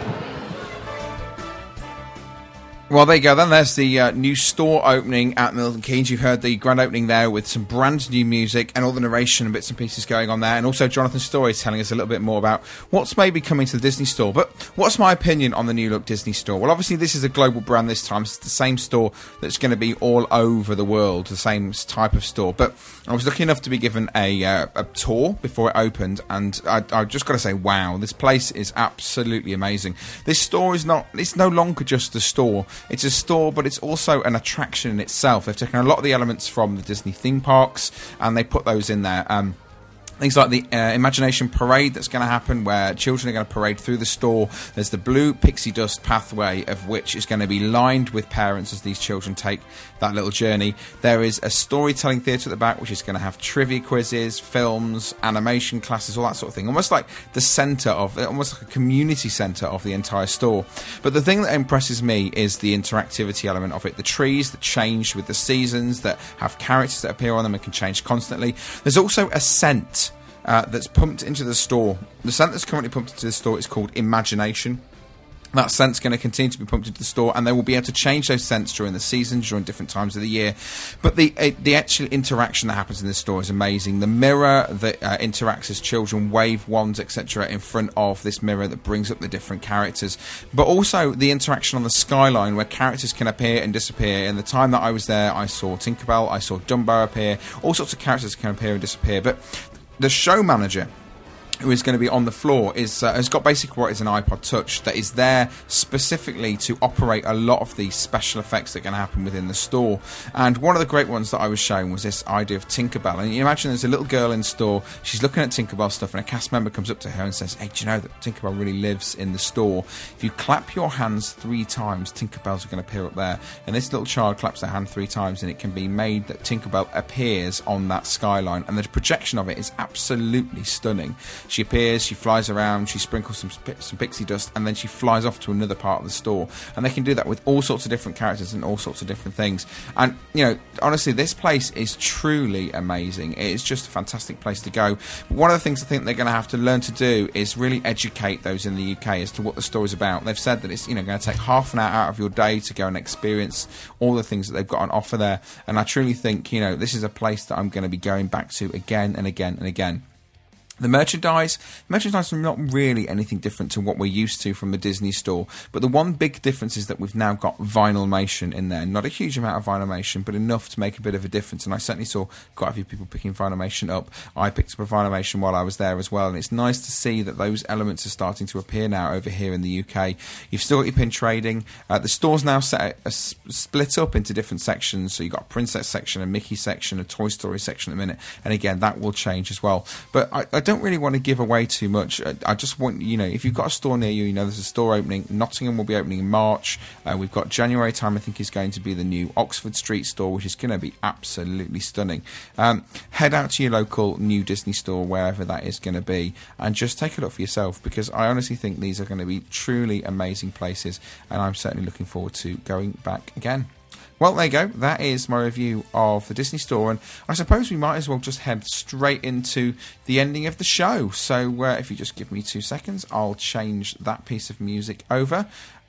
[SPEAKER 2] Well, there you go then. There's the uh, new store opening at Milton Keynes. You've heard the grand opening there with some brand new music and all the narration and bits and pieces going on there. And also Jonathan Story telling us a little bit more about what's maybe coming to the Disney Store. But what's my opinion on the new look Disney Store? Well, obviously this is a global brand this time. It's the same store that's going to be all over the world, the same type of store. But I was lucky enough to be given a, uh, a tour before it opened. And I, I just got to say, wow, this place is absolutely amazing. This store is not, it's no longer just a store. It's a store, but it's also an attraction in itself. They've taken a lot of the elements from the Disney theme parks and they put those in there. Um, Things like the uh, Imagination Parade that's going to happen, where children are going to parade through the store. There's the blue pixie dust pathway, of which is going to be lined with parents as these children take that little journey. There is a storytelling theatre at the back, which is going to have trivia quizzes, films, animation classes, all that sort of thing. Almost like the centre of, almost like a community centre of the entire store. But the thing that impresses me is the interactivity element of it. The trees that change with the seasons, that have characters that appear on them and can change constantly. There's also a scent Uh, that's pumped into the store. The scent that's currently pumped into the store is called Imagination. That scent's going to continue to be pumped into the store, and they will be able to change those scents during the seasons, during different times of the year. But the uh, the actual interaction that happens in the store is amazing. The mirror that uh, interacts as children wave wands, et cetera, in front of this mirror that brings up the different characters. But also the interaction on the skyline, where characters can appear and disappear. In the time that I was there, I saw Tinkerbell, I saw Dumbo appear. All sorts of characters can appear and disappear. But the show manager, who is going to be on the floor, is uh, has got basically what is an iPod Touch that is there specifically to operate a lot of these special effects that are going to happen within the store. And one of the great ones that I was shown was this idea of Tinkerbell. And you imagine there's a little girl in store, she's looking at Tinkerbell stuff, and a cast member comes up to her and says, "Hey, do you know that Tinkerbell really lives in the store? If you clap your hands three times, Tinkerbells are going to appear up there." And this little child claps their hand three times, and it can be made that Tinkerbell appears on that skyline. And the projection of it is absolutely stunning. She appears, she flies around, she sprinkles some some pixie dust, and then she flies off to another part of the store. And they can do that with all sorts of different characters and all sorts of different things. And, you know, honestly, this place is truly amazing. It is just a fantastic place to go. But one of the things I think they're going to have to learn to do is really educate those in the U K as to what the store is about. They've said that it's, you know, going to take half an hour out of your day to go and experience all the things that they've got on offer there. And I truly think, you know, this is a place that I'm going to be going back to again and again and again. The merchandise, merchandise is not really anything different to what we're used to from the Disney Store, but the one big difference is that we've now got Vinylmation in there. Not a huge amount of Vinylmation, but enough to make a bit of a difference, and I certainly saw quite a few people picking Vinylmation up. I picked up a Vinylmation while I was there as well, and it's nice to see that those elements are starting to appear now over here in the U K. You've still got your pin trading. Uh, the store's now set a, a split up into different sections, so you've got a Princess section, a Mickey section, a Toy Story section at the minute, and again, that will change as well. But I, I don't really want to give away too much. I just want, you know, if you've got a store near you, you know there's a store opening. Nottingham will be opening in March. Uh, we've got January time, I think, is going to be the new Oxford Street store, which is going to be absolutely stunning. Um, head out to your local new Disney store, wherever that is going to be, and just take a look for yourself, because I honestly think these are going to be truly amazing places, and I'm certainly looking forward to going back again. Well, there you go. That is my review of the Disney Store, and I suppose we might as well just head straight into the ending of the show. So uh, if you just give me two seconds, I'll change that piece of music over,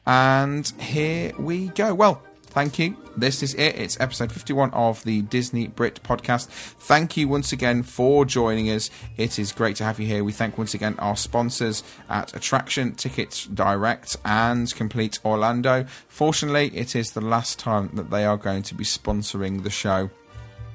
[SPEAKER 2] and here we go. Well, thank you. This is it. It's episode fifty-one of the Disney Brit podcast. Thank you once again for joining us. It is great to have you here. We thank once again our sponsors at Attraction, Tickets Direct and Complete Orlando. Fortunately, it is the last time that they are going to be sponsoring the show.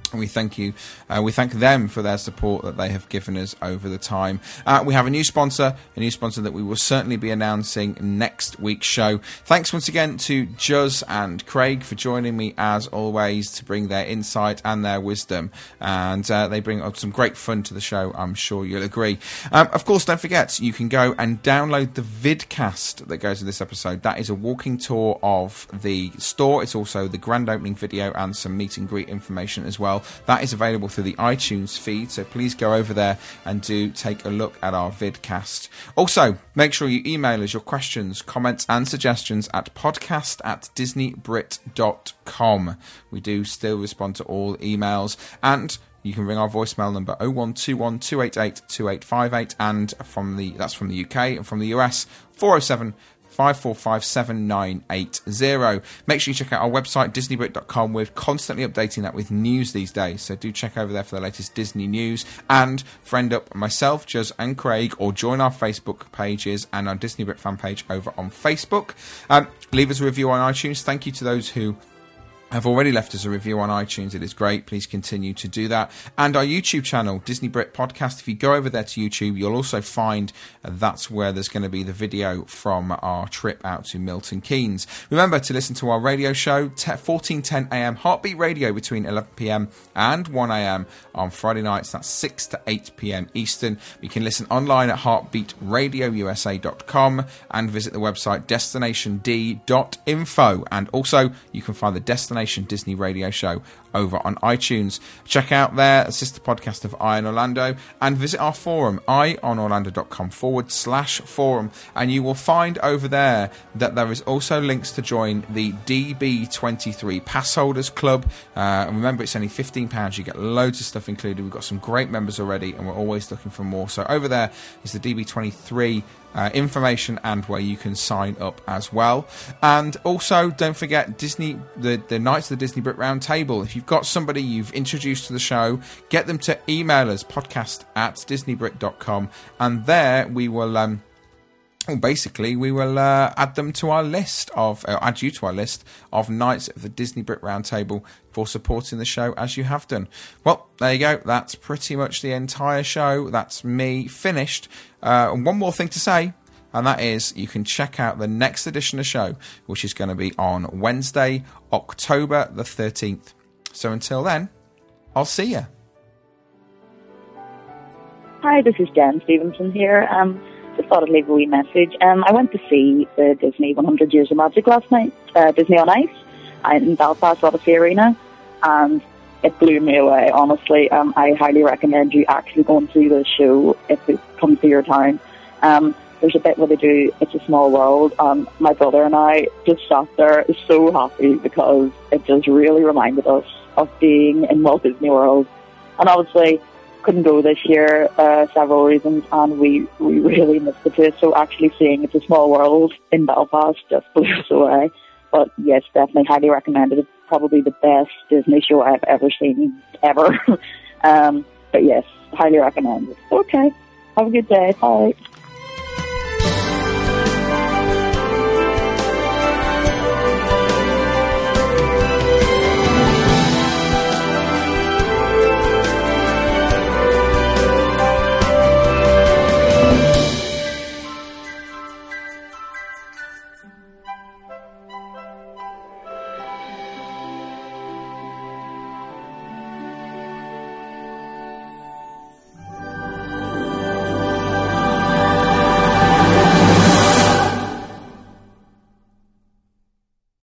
[SPEAKER 2] And we thank you. Uh, we thank them for their support that they have given us over the time. Uh, we have a new sponsor, a new sponsor that we will certainly be announcing next week's show. Thanks once again to Juz and Craig for joining me as always to bring their insight and their wisdom. And uh, they bring up some great fun to the show, I'm sure you'll agree. Um, of course, don't forget, you can go and download the vidcast that goes with this episode. That is a walking tour of the store. It's also the grand opening video and some meet and greet information as well. That is available through the iTunes feed, so please go over there and do take a look at our vidcast. Also, make sure you email us your questions, comments and suggestions at podcast at disney brit dot com. We do still respond to all emails, and you can ring our voicemail number oh one two one, two eight eight, two eight five eight, and from the that's from the U K, and from the U S, four oh seven, five four five, seven nine eight zero. Make sure you check out our website, disney brit dot com. We're constantly updating that with news these days, so do check over there for the latest Disney news. And friend up myself, Juz and Craig, or join our Facebook pages and our Disney Brit fan page over on Facebook. Um, leave us a review on iTunes. Thank you to those who have already left us a review on iTunes. It is great. Please continue to do that. And our YouTube channel, Disney Brit Podcast. If you go over there to YouTube, you'll also find uh, that's where there's going to be the video from our trip out to Milton Keynes. Remember to listen to our radio show, fourteen ten a m Heartbeat Radio between eleven p m and one a m on Friday nights. That's six to eight p m Eastern. You can listen online at heartbeat radio u s a dot com and visit the website destination d dot info. And also, you can find the Destination Disney Radio Show over on iTunes. Check out their sister podcast of Eye on Orlando and visit our forum, eye on orlando dot com forward slash forum, and you will find over there that there is also links to join the D B twenty-three Pass Holders Club. Uh, and remember, it's only fifteen pounds. You get loads of stuff included. We've got some great members already, and we're always looking for more. So over there is the D B twenty-three Uh, information and where you can sign up as well. And also, don't forget Disney, the, the Nights of the Disney Brit Round Table. If you've got somebody you've introduced to the show, get them to email us, podcast at disney brit dot com, and there we will um, well, basically we will uh, add them to our list of uh, add you to our list of Nights of the Disney Brit Round Table for supporting the show as you have done. Well, there you go. That's pretty much the entire show. That's me finished. Uh, and one more thing to say, and that is you can check out the next edition of the show, which is going to be on Wednesday, October the thirteenth. So until then, I'll see you.
[SPEAKER 11] Hi, this is Jen Stevenson here. Um, just thought I'd leave a wee message. Um, I went to see the Disney one hundred Years of Magic last night, uh, Disney on Ice, in Belfast Odyssey Arena, and it blew me away, honestly. Um, I highly recommend you actually go and see the show if it comes to your town. Um, there's a bit where they do It's a Small World. Um, my brother and I just sat there so happy because it just really reminded us of being in Walt Disney World. And obviously, couldn't go this year, uh, several reasons, and we, we really missed the place. So actually seeing It's a Small World in Belfast just blew us away. But yes, definitely highly recommended. It's probably the best Disney show I've ever seen, ever. um, but yes, highly recommended. Okay, have a good day. Bye.